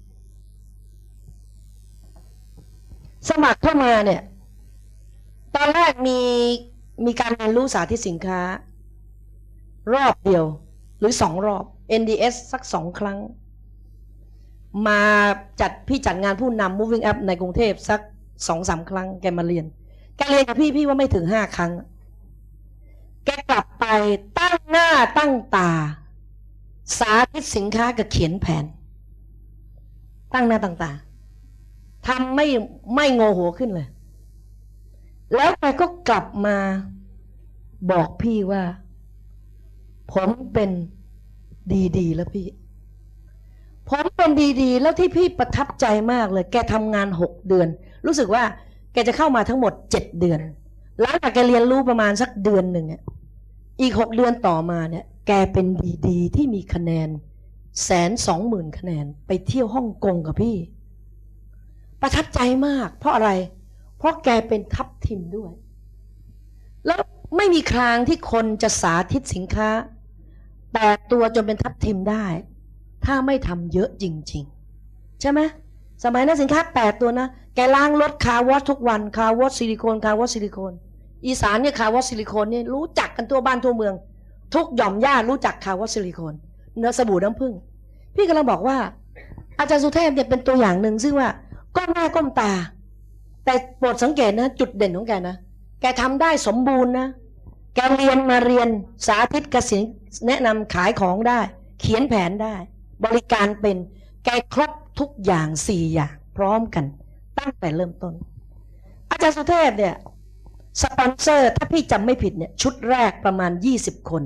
สมัครเข้ามาเนี่ยตอนแรกมีมีการเรียนรู้สาธิตสินค้ารอบเดียวหรือสองรอบ เอ็น ดี เอส สักสองครั้งมาจัดพี่จัดงานผู้นำ moving up ในกรุงเทพสักสองสามครั้งแกมาเรียนแกเรียนกับพี่พี่ว่าไม่ถึงห้าครั้งแกกลับไปตั้งหน้าตั้งตาสาธิตสินค้ากับเขียนแผนตั้งหน้าตั้งตาทำไม่ไม่โงหัวขึ้นเลยแล้วแกก็กลับมาบอกพี่ว่าผมเป็นดีๆแล้วพี่ผมเป็นดีๆแล้วที่พี่ประทับใจมากเลยแกทำงานหกเดือนรู้สึกว่าแกจะเข้ามาทั้งหมดเจ็ดเดือนหลังจากแกเรียนรู้ประมาณสักเดือนหนึ่งอีกหกเดือนต่อมาเนี่ยแกเป็นดีๆที่มีคะแนนแสนสองหมื่นคะแนนไปเที่ยวฮ่องกงกับพี่ประทับใจมากเพราะอะไรเพราะแกเป็นทัพทิมด้วยแล้วไม่มีครั้งที่คนจะสาธิตสินค้าแตกตัวจนเป็นทัพทิมได้ถ้าไม่ทำเยอะจริงๆใช่ไหมสมัยนั้นสินค้าแปดตัวนะแกล้างรถคาร์วอชทุกวันคาร์วอชซิลิโคนคาร์วอชซิลิโคนอีสานเนี่ยคาร์วอชซิลิโคนเนี่ยรู้จักกันทั่วบ้านทั่วเมืองทุกหย่อมย่ารู้จักคาร์วอชซิลิโคนเนื้อสบู่น้ำผึ้งพี่กำลังบอกว่าอาจารย์สุเทพเนี่ยเป็นตัวอย่างหนึ่งซึ่งว่าก้มหน้าก้มตาแต่โปรดสังเกตนะจุดเด่นของแกนะแกทำได้สมบูรณ์นะแกเรียนมาเรียนสาธิตกสินแนะนำขายของได้เขียนแผนได้บริการเป็นแกครบทุกอย่างสี่อย่างพร้อมกันตั้งแต่เริ่มต้นอาจารย์สุเทพเนี่ยสปอนเซอร์ถ้าพี่จำไม่ผิดเนี่ยชุดแรกประมาณยี่สิบคน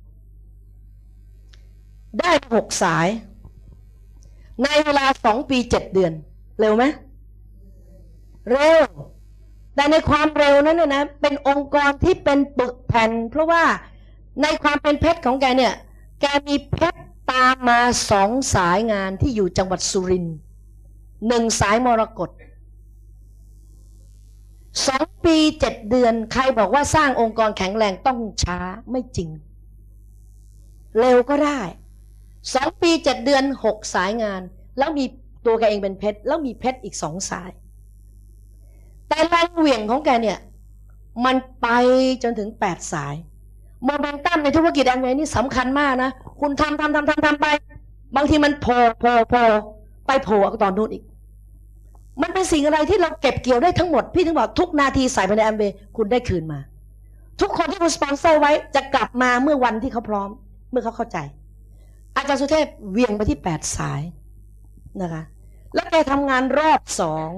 ได้หกสายในเวลาสองปีเจ็ดเดือนเร็วไหมเร็วแต่ในความเร็วนั้นเนี่ยนะเป็นองค์กรที่เป็นปึกแผ่นเพราะว่าในความเป็นเพชรของแกเนี่ยแกมีเพชรตามมาสองสายงานที่อยู่จังหวัดสุรินทร์หนึ่งสายมรกตสองปีเจ็ดเดือนใครบอกว่าสร้างองค์กรแข็งแรงต้องช้าไม่จริงเร็วก็ได้สองปีเจ็ดเดือนหกสายงานแล้วมีตัวแกเองเป็นเพชรแล้วมีเพชรอีกสองสายแต่แรงเหวี่ยงของแกเนี่ยมันไปจนถึงแปดสายโมเมนตัมในธุรกิจแอมเวย์นี่สำคัญมากนะคุณทำทำทำทำทำไปบางทีมันโผล่โผล่โผล่ไปโผล่ตอนนู้นอีกมันเป็นสิ่งอะไรที่เราเก็บเกี่ยวได้ทั้งหมดพี่ถึงบอกทุกนาทีใส่ไปในแอมเวย์คุณได้คืนมาทุกคนที่คุณสปอนเซอร์ไว้จะกลับมาเมื่อวันที่เขาพร้อมเมื่อเขาเข้าใจอาจารย์สุเทพเวียงไปที่แปดสายนะคะแล้วแกทำงานรอบสอง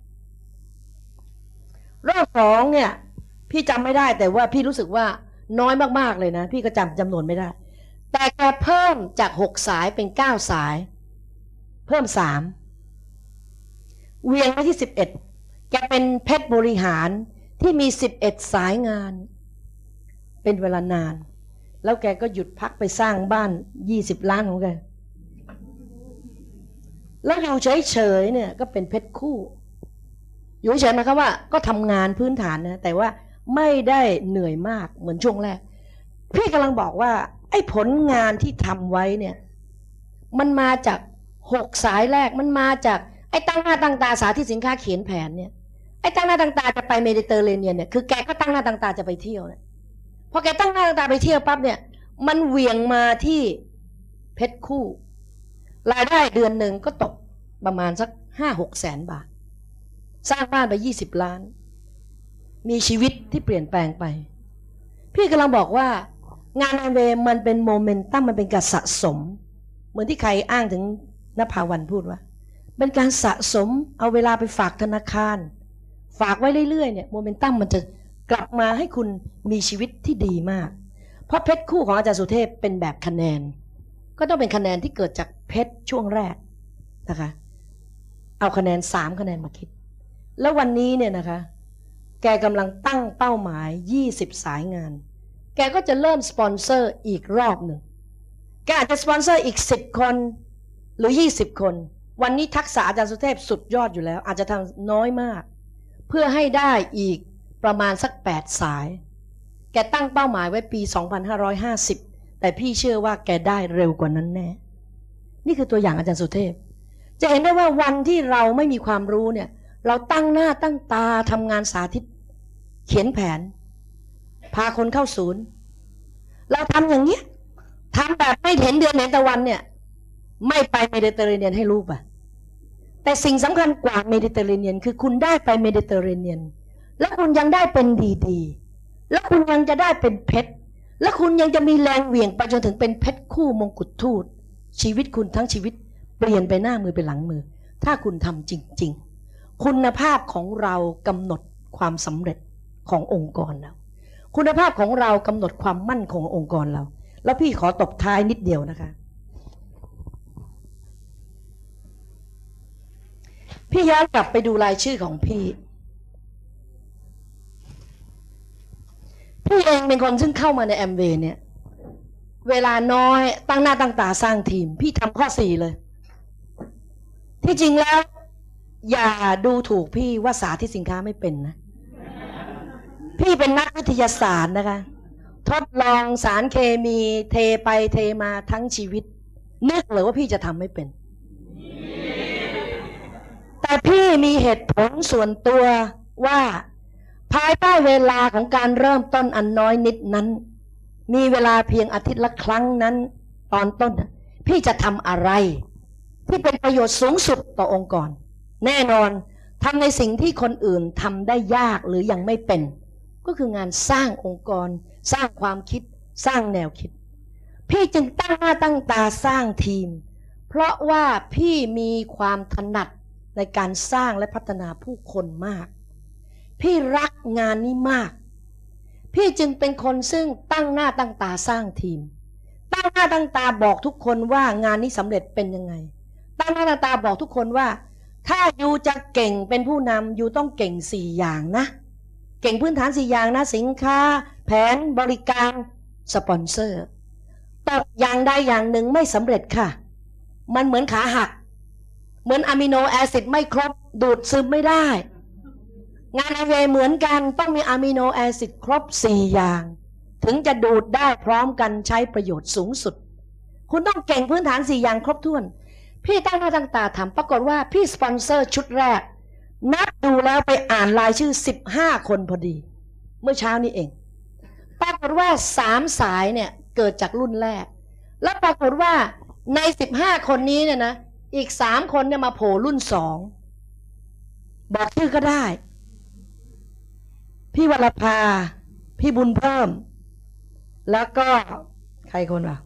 รอบสองเนี่ยพี่จำไม่ได้แต่ว่าพี่รู้สึกว่าน้อยมากๆเลยนะพี่ก็จำจำนวนไม่ได้แต่แกเพิ่มจากหกสายเป็นเก้าสายเพิ่มสามเวียงไปที่สิบเอ็ดแกเป็นเพชรบริหารที่มีสิบเอ็ดสายงานเป็นเวลานานแล้วแกก็หยุดพักไปสร้างบ้านยี่สิบล้านของแกแล้วอยู่เฉยๆเนี่ยก็เป็นเพชรคู่อยู่เฉยๆนะครับว่าก็ทำงานพื้นฐานนะแต่ว่าไม่ได้เหนื่อยมากเหมือนช่วงแรกพี่กำลังบอกว่าไอ้ผลงานที่ทำไว้เนี่ยมันมาจากหกสายแรกมันมาจากไอ้ตั้งหน้าตั้งตาสาธิตสินค้าเขียนแผนเนี่ยไอ้ตั้งหน้าตั้งตาจะไปเมดิเตอร์เรเนียนเนี่ยคือแกก็ตั้งหน้าตั้งตาจะไปเที่ยวเนี่ยพอแกตั้งหน้าตั้งตาไปเที่ยวปั๊บเนี่ยมันเหวี่ยงมาที่เพชรคู่รายได้เดือนหนึ่งก็ตกประมาณสักห้าหกแสนบาทสร้างบ้านไปยี่สิบล้านมีชีวิตที่เปลี่ยนแปลงไปพี่กำลังบอกว่างานแอมเวย์มันเป็นโมเมนตัมมันเป็นการสะสมเหมือนที่ใครอ้างถึงนภาวันพูดว่าเป็นการสะสมเอาเวลาไปฝากธนาคารฝากไว้เรื่อยๆเนี่ยโมเมนตัมมันจะกลับมาให้คุณมีชีวิตที่ดีมากเพราะเพชรคู่ของอาจารย์สุเทพเป็นแบบคะแนนก็ต้องเป็นคะแนนที่เกิดจากเพชรช่วงแรกนะคะเอาคะแนนสามคะแนนมาคิดแล้ววันนี้เนี่ยนะคะแกกำลังตั้งเป้าหมายยี่สิบสายงานแกก็จะเริ่มสปอนเซอร์อีกรอบหนึ่งแกอาจจะสปอนเซอร์อีกสิบคนหรือยี่สิบคนวันนี้ทักษะอาจารย์สุเทพสุดยอดอยู่แล้วอาจจะทำน้อยมากเพื่อให้ได้อีกประมาณสักแปดสายแกตั้งเป้าหมายไว้ปีสองพันห้าร้อยห้าสิบแต่พี่เชื่อว่าแกได้เร็วกว่านั้นแน่นี่คือตัวอย่างอาจารย์สุเทพจะเห็นได้ว่าวันที่เราไม่มีความรู้เนี่ยเราตั้งหน้าตั้งตาทำงานสาธิตเขียนแผนพาคนเข้าศูนย์เราทำอย่างเงี้ยทำแบบไม่เห็นเดือนเห็นตะวันเนี่ยไม่ไปเมดิเตอร์เรเนียนให้รู้ป่ะแต่สิ่งสำคัญกว่าเมดิเตอร์เรเนียนคือคุณได้ไปเมดิเตอร์เรเนียนแล้วคุณยังได้เป็นดีๆแล้วคุณยังจะได้เป็นเพชรและคุณยังจะมีแรงเหวี่ยงไปจนถึงเป็นเพชรคู่มงกุฎทูตชีวิตคุณทั้งชีวิตเปลี่ยนไปหน้ามือเป็นหลังมือถ้าคุณทำจริงๆคุณภาพของเรากำหนดความสำเร็จขององค์กรเราคุณภาพของเรากำหนดความมั่นคงขององค์กรเราแล้วพี่ขอตบท้ายนิดเดียวนะคะพี่ย้อนกลับไปดูรายชื่อของพี่พี่เองเป็นคนซึ่งเข้ามาในแอมเวย์เนี่ยเวลาน้อยตั้งหน้าตั้งตาสร้างทีมพี่ทำข้อสี่เลยที่จริงแล้วอย่าดูถูกพี่ว่าสาธิตสินค้าไม่เป็นนะพี่เป็นนักวิทยาศาสตร์นะคะทดลองสารเคมีเทไปเทมาทั้งชีวิตนึกเลยว่าพี่จะทำไม่เป็นแต่พี่มีเหตุผลส่วนตัวว่าภายใต้เวลาของการเริ่มต้นอันน้อยนิดนั้นมีเวลาเพียงอาทิตย์ละครั้งนั้นตอนต้นพี่จะทำอะไรที่เป็นประโยชน์สูงสุดต่อองค์กรแน่นอนทำในสิ่งที่คนอื่นทำได้ยากหรือยังไม่เป็นก็คืองานสร้างองค์กรสร้างความคิดสร้างแนวคิดพี่จึงตั้งหน้าตั้งตาสร้างทีมเพราะว่าพี่มีความถนัดในการสร้างและพัฒนาผู้คนมากพี่รักงานนี้มากพี่จึงเป็นคนซึ่งตั้งหน้าตั้งตาสร้างทีมตั้งหน้าตั้งตาบอกทุกคนว่างานนี้สำเร็จเป็นยังไงตั้งหน้าตั้งตาบอกทุกคนว่าถ้ายูจะเก่งเป็นผู้นำยูต้องเก่งสี่อย่างนะเก่งพื้นฐานสี่อย่างนะสินค้าแผนบริการสปอนเซอร์ตกอย่างใดอย่างหนึ่งไม่สำเร็จค่ะมันเหมือนขาหักเหมือนอะมิโนแอซิดไม่ครบดูดซึมไม่ได้งาน แอมเวย์เหมือนกันต้องมีอะมิโนแอซิดครบสี่อย่างถึงจะดูดได้พร้อมกันใช้ประโยชน์สูงสุดคุณต้องเก่งพื้นฐานสี่อย่างครบถ้วนพี่ตั้งหน้าตั้งตาทำปรากฏว่าพี่สปอนเซอร์ชุดแรกนับดูแล้วไปอ่านรายชื่อสิบห้าคนพอดีเมื่อเช้านี้เองปรากฏว่าสามสายเนี่ยเกิดจากรุ่นแรกแล้วปรากฏว่าในสิบห้าคนนี้เนี่ยนะอีกสามคนเนี่ยมาโผล่รุ่นสองบอกชื่อก็ได้พี่วรภาพี่บุญเพิ่มแล้วก็ใครคนวะ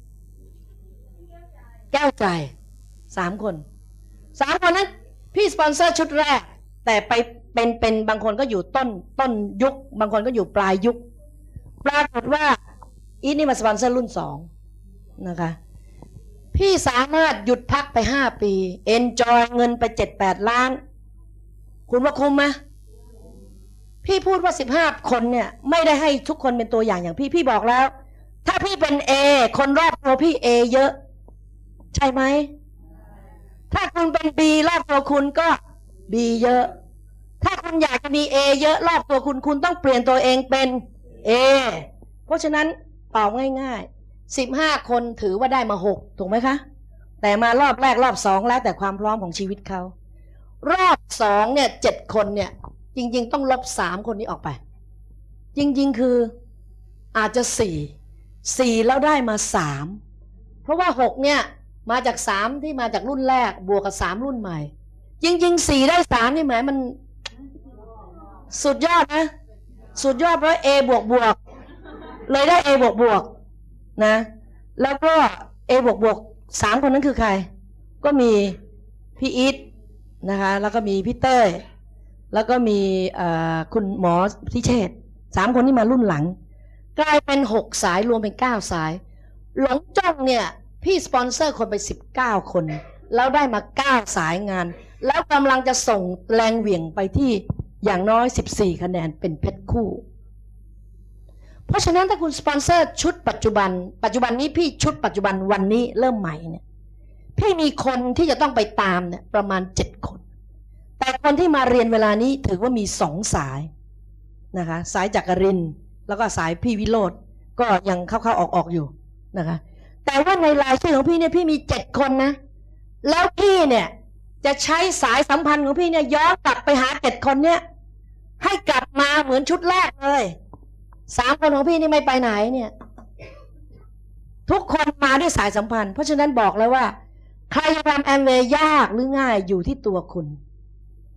แก้วใจสามคนสามคนนั้นพี่สปอนเซอร์ชุดแรกแต่ไปเป็นเป็นบางคนก็อยู่ต้นต้นยุคบางคนก็อยู่ปลายยุคปรากฏว่าอีนี่มาสปอนเซอร์รุ่นสองนะคะพี่สามารถหยุดพักไปห้าปีเอนจอยเงินไปเจ็ดแปดล้านคุณว่าคุ้มไหมพี่พูดว่าสิบห้าคนเนี่ยไม่ได้ให้ทุกคนเป็นตัวอย่างอย่างพี่พี่บอกแล้วถ้าพี่เป็น A คนรอบตัวพี่ A เยอะใช่ไหมถ้าคุณเป็น B รอบตัวคุณก็ B เยอะถ้าคุณอยากจะมี A เยอะรอบตัวคุณคุณต้องเปลี่ยนตัวเองเป็น A เพราะฉะนั้นตอบง่ายๆสิบห้าคนถือว่าได้มาหกถูกไหมคะแต่มารอบแรกรอบสองแล้วแต่ความพร้อมของชีวิตเขารอบสองเนี่ยเจ็ดคนเนี่ยจริงๆต้องลบสามคนนี้ออกไปจริงๆคืออาจจะสี่สี่แล้วได้มาสามเพราะว่าหกเนี่ยมาจากสามที่มาจากรุ่นแรกบวกกับสามรุ่นใหม่จริงๆสี่ได้สามนี่หมายมันสุดยอดนะสุดยอดเพราะ A บวกบวกเลยได้ A บวกบวกนะแล้วก็ A บวกบวกสามคนนั้นคือใครก็มีพี่อีทนะคะแล้วก็มีพี่เต้ยแล้วก็มีคุณหมอพิเชษสามคนที่มารุ่นหลังกลายเป็นหกสายรวมเป็นเก้าสายหลงจ้องเนี่ยพี่สปอนเซอร์คนไปสิบเก้าคนแล้วได้มาเก้าสายงานแล้วกำลังจะส่งแรงเหวี่ยงไปที่อย่างน้อยสิบสี่คะแนนเป็นเพชรคู่เพราะฉะนั้นถ้าคุณสปอนเซอร์ชุดปัจจุบันปัจจุบันนี้พี่ชุดปัจจุบันวันนี้เริ่มใหม่เนี่ยพี่มีคนที่จะต้องไปตามเนี่ยประมาณเจ็ดคนแต่คนที่มาเรียนเวลานี้ถือว่ามีสองสายนะคะสายจักรินทร์แล้วก็สายพี่วิโรจน์ก็ยังเข้าๆออกๆอยู่นะคะแต่ว่าในรายชื่อของพี่เนี่ยพี่มีเจ็ดคนนะแล้วพี่เนี่ยจะใช้สายสัมพันธ์ของพี่เนี่ยย้อนกลับไปหาเจ็ดคนเนี่ยให้กลับมาเหมือนชุดแรกเลยสามคนของพี่นี่ไม่ไปไหนเนี่ยทุกคนมาด้วยสายสัมพันธ์เพราะฉะนั้นบอกเลยว่าใครจะทำแอมเวย์ยากหรือง่ายอยู่ที่ตัวคุณถ้า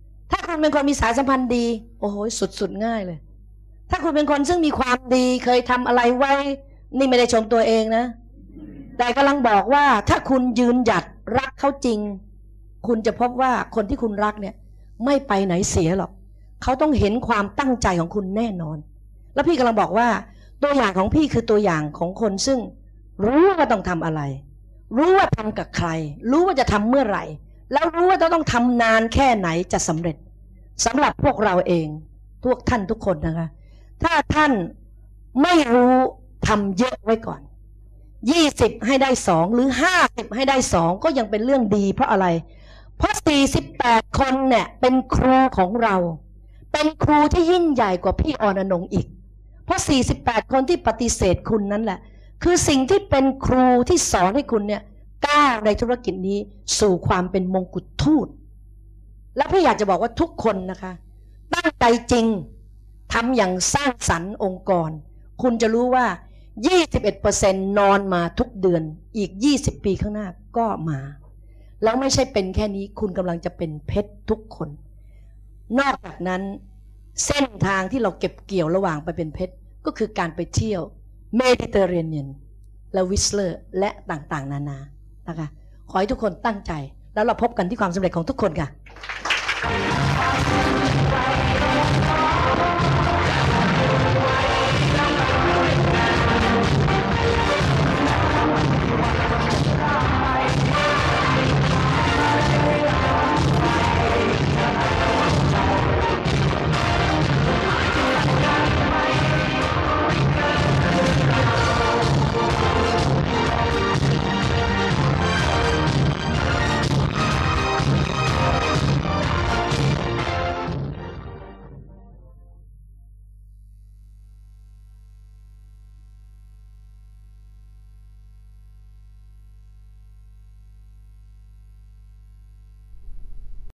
คุณเป็นคนมีสายสัมพันธ์ดีโอ้โหสุดๆง่ายเลยถ้าคุณเป็นคนซึ่งมีความดีเคยทำอะไรไว้นี่ไม่ได้ชมตัวเองนะแต่กำลังบอกว่าถ้าคุณยืนหยัดรักเขาจริงคุณจะพบว่าคนที่คุณรักเนี่ยไม่ไปไหนเสียหรอกเขาต้องเห็นความตั้งใจของคุณแน่นอนแล้วพี่กำลังบอกว่าตัวอย่างของพี่คือตัวอย่างของคนซึ่งรู้ว่าต้องทำอะไรรู้ว่าทำกับใครรู้ว่าจะทำเมื่อไหร่แล้วรู้ว่าต้องทำนานแค่ไหนจะสำเร็จสำหรับพวกเราเองพวกท่านทุกคนนะคะถ้าท่านไม่รู้ทำเยอะไว้ก่อนยี่สิบให้ได้สองหรือห้าสิบให้ได้สองก็ยังเป็นเรื่องดีเพราะอะไรเพราะสี่สิบแปดคนเนี่ยเป็นครูของเราเป็นครูที่ยิ่งใหญ่กว่าพี่อรนงค์อีกเพราะสี่สิบแปดคนที่ปฏิเสธคุณนั่นแหละคือสิ่งที่เป็นครูที่สอนให้คุณเนี่ยก้าวในธุรกิจนี้สู่ความเป็นมงกุฎทูตและพี่อยากจะบอกว่าทุกคนนะคะตั้งใจจริงทำอย่างสร้างสรรค์องค์กรคุณจะรู้ว่า ยี่สิบเอ็ดเปอร์เซ็นต์ นอนมาทุกเดือนอีกยี่สิบปีข้างหน้าก็มาแล้วไม่ใช่เป็นแค่นี้คุณกำลังจะเป็นเพชรทุกคนนอกจากนั้นเส้นทางที่เราเก็บเกี่ยวระหว่างไปเป็นเพชรก็คือการไปเที่ยวเมดิเตอร์เรเนียนและวิสเลอร์และต่างๆนานานะคะขอให้ทุกคนตั้งใจแล้วเราพบกันที่ความสำเร็จของทุกคนค่ะ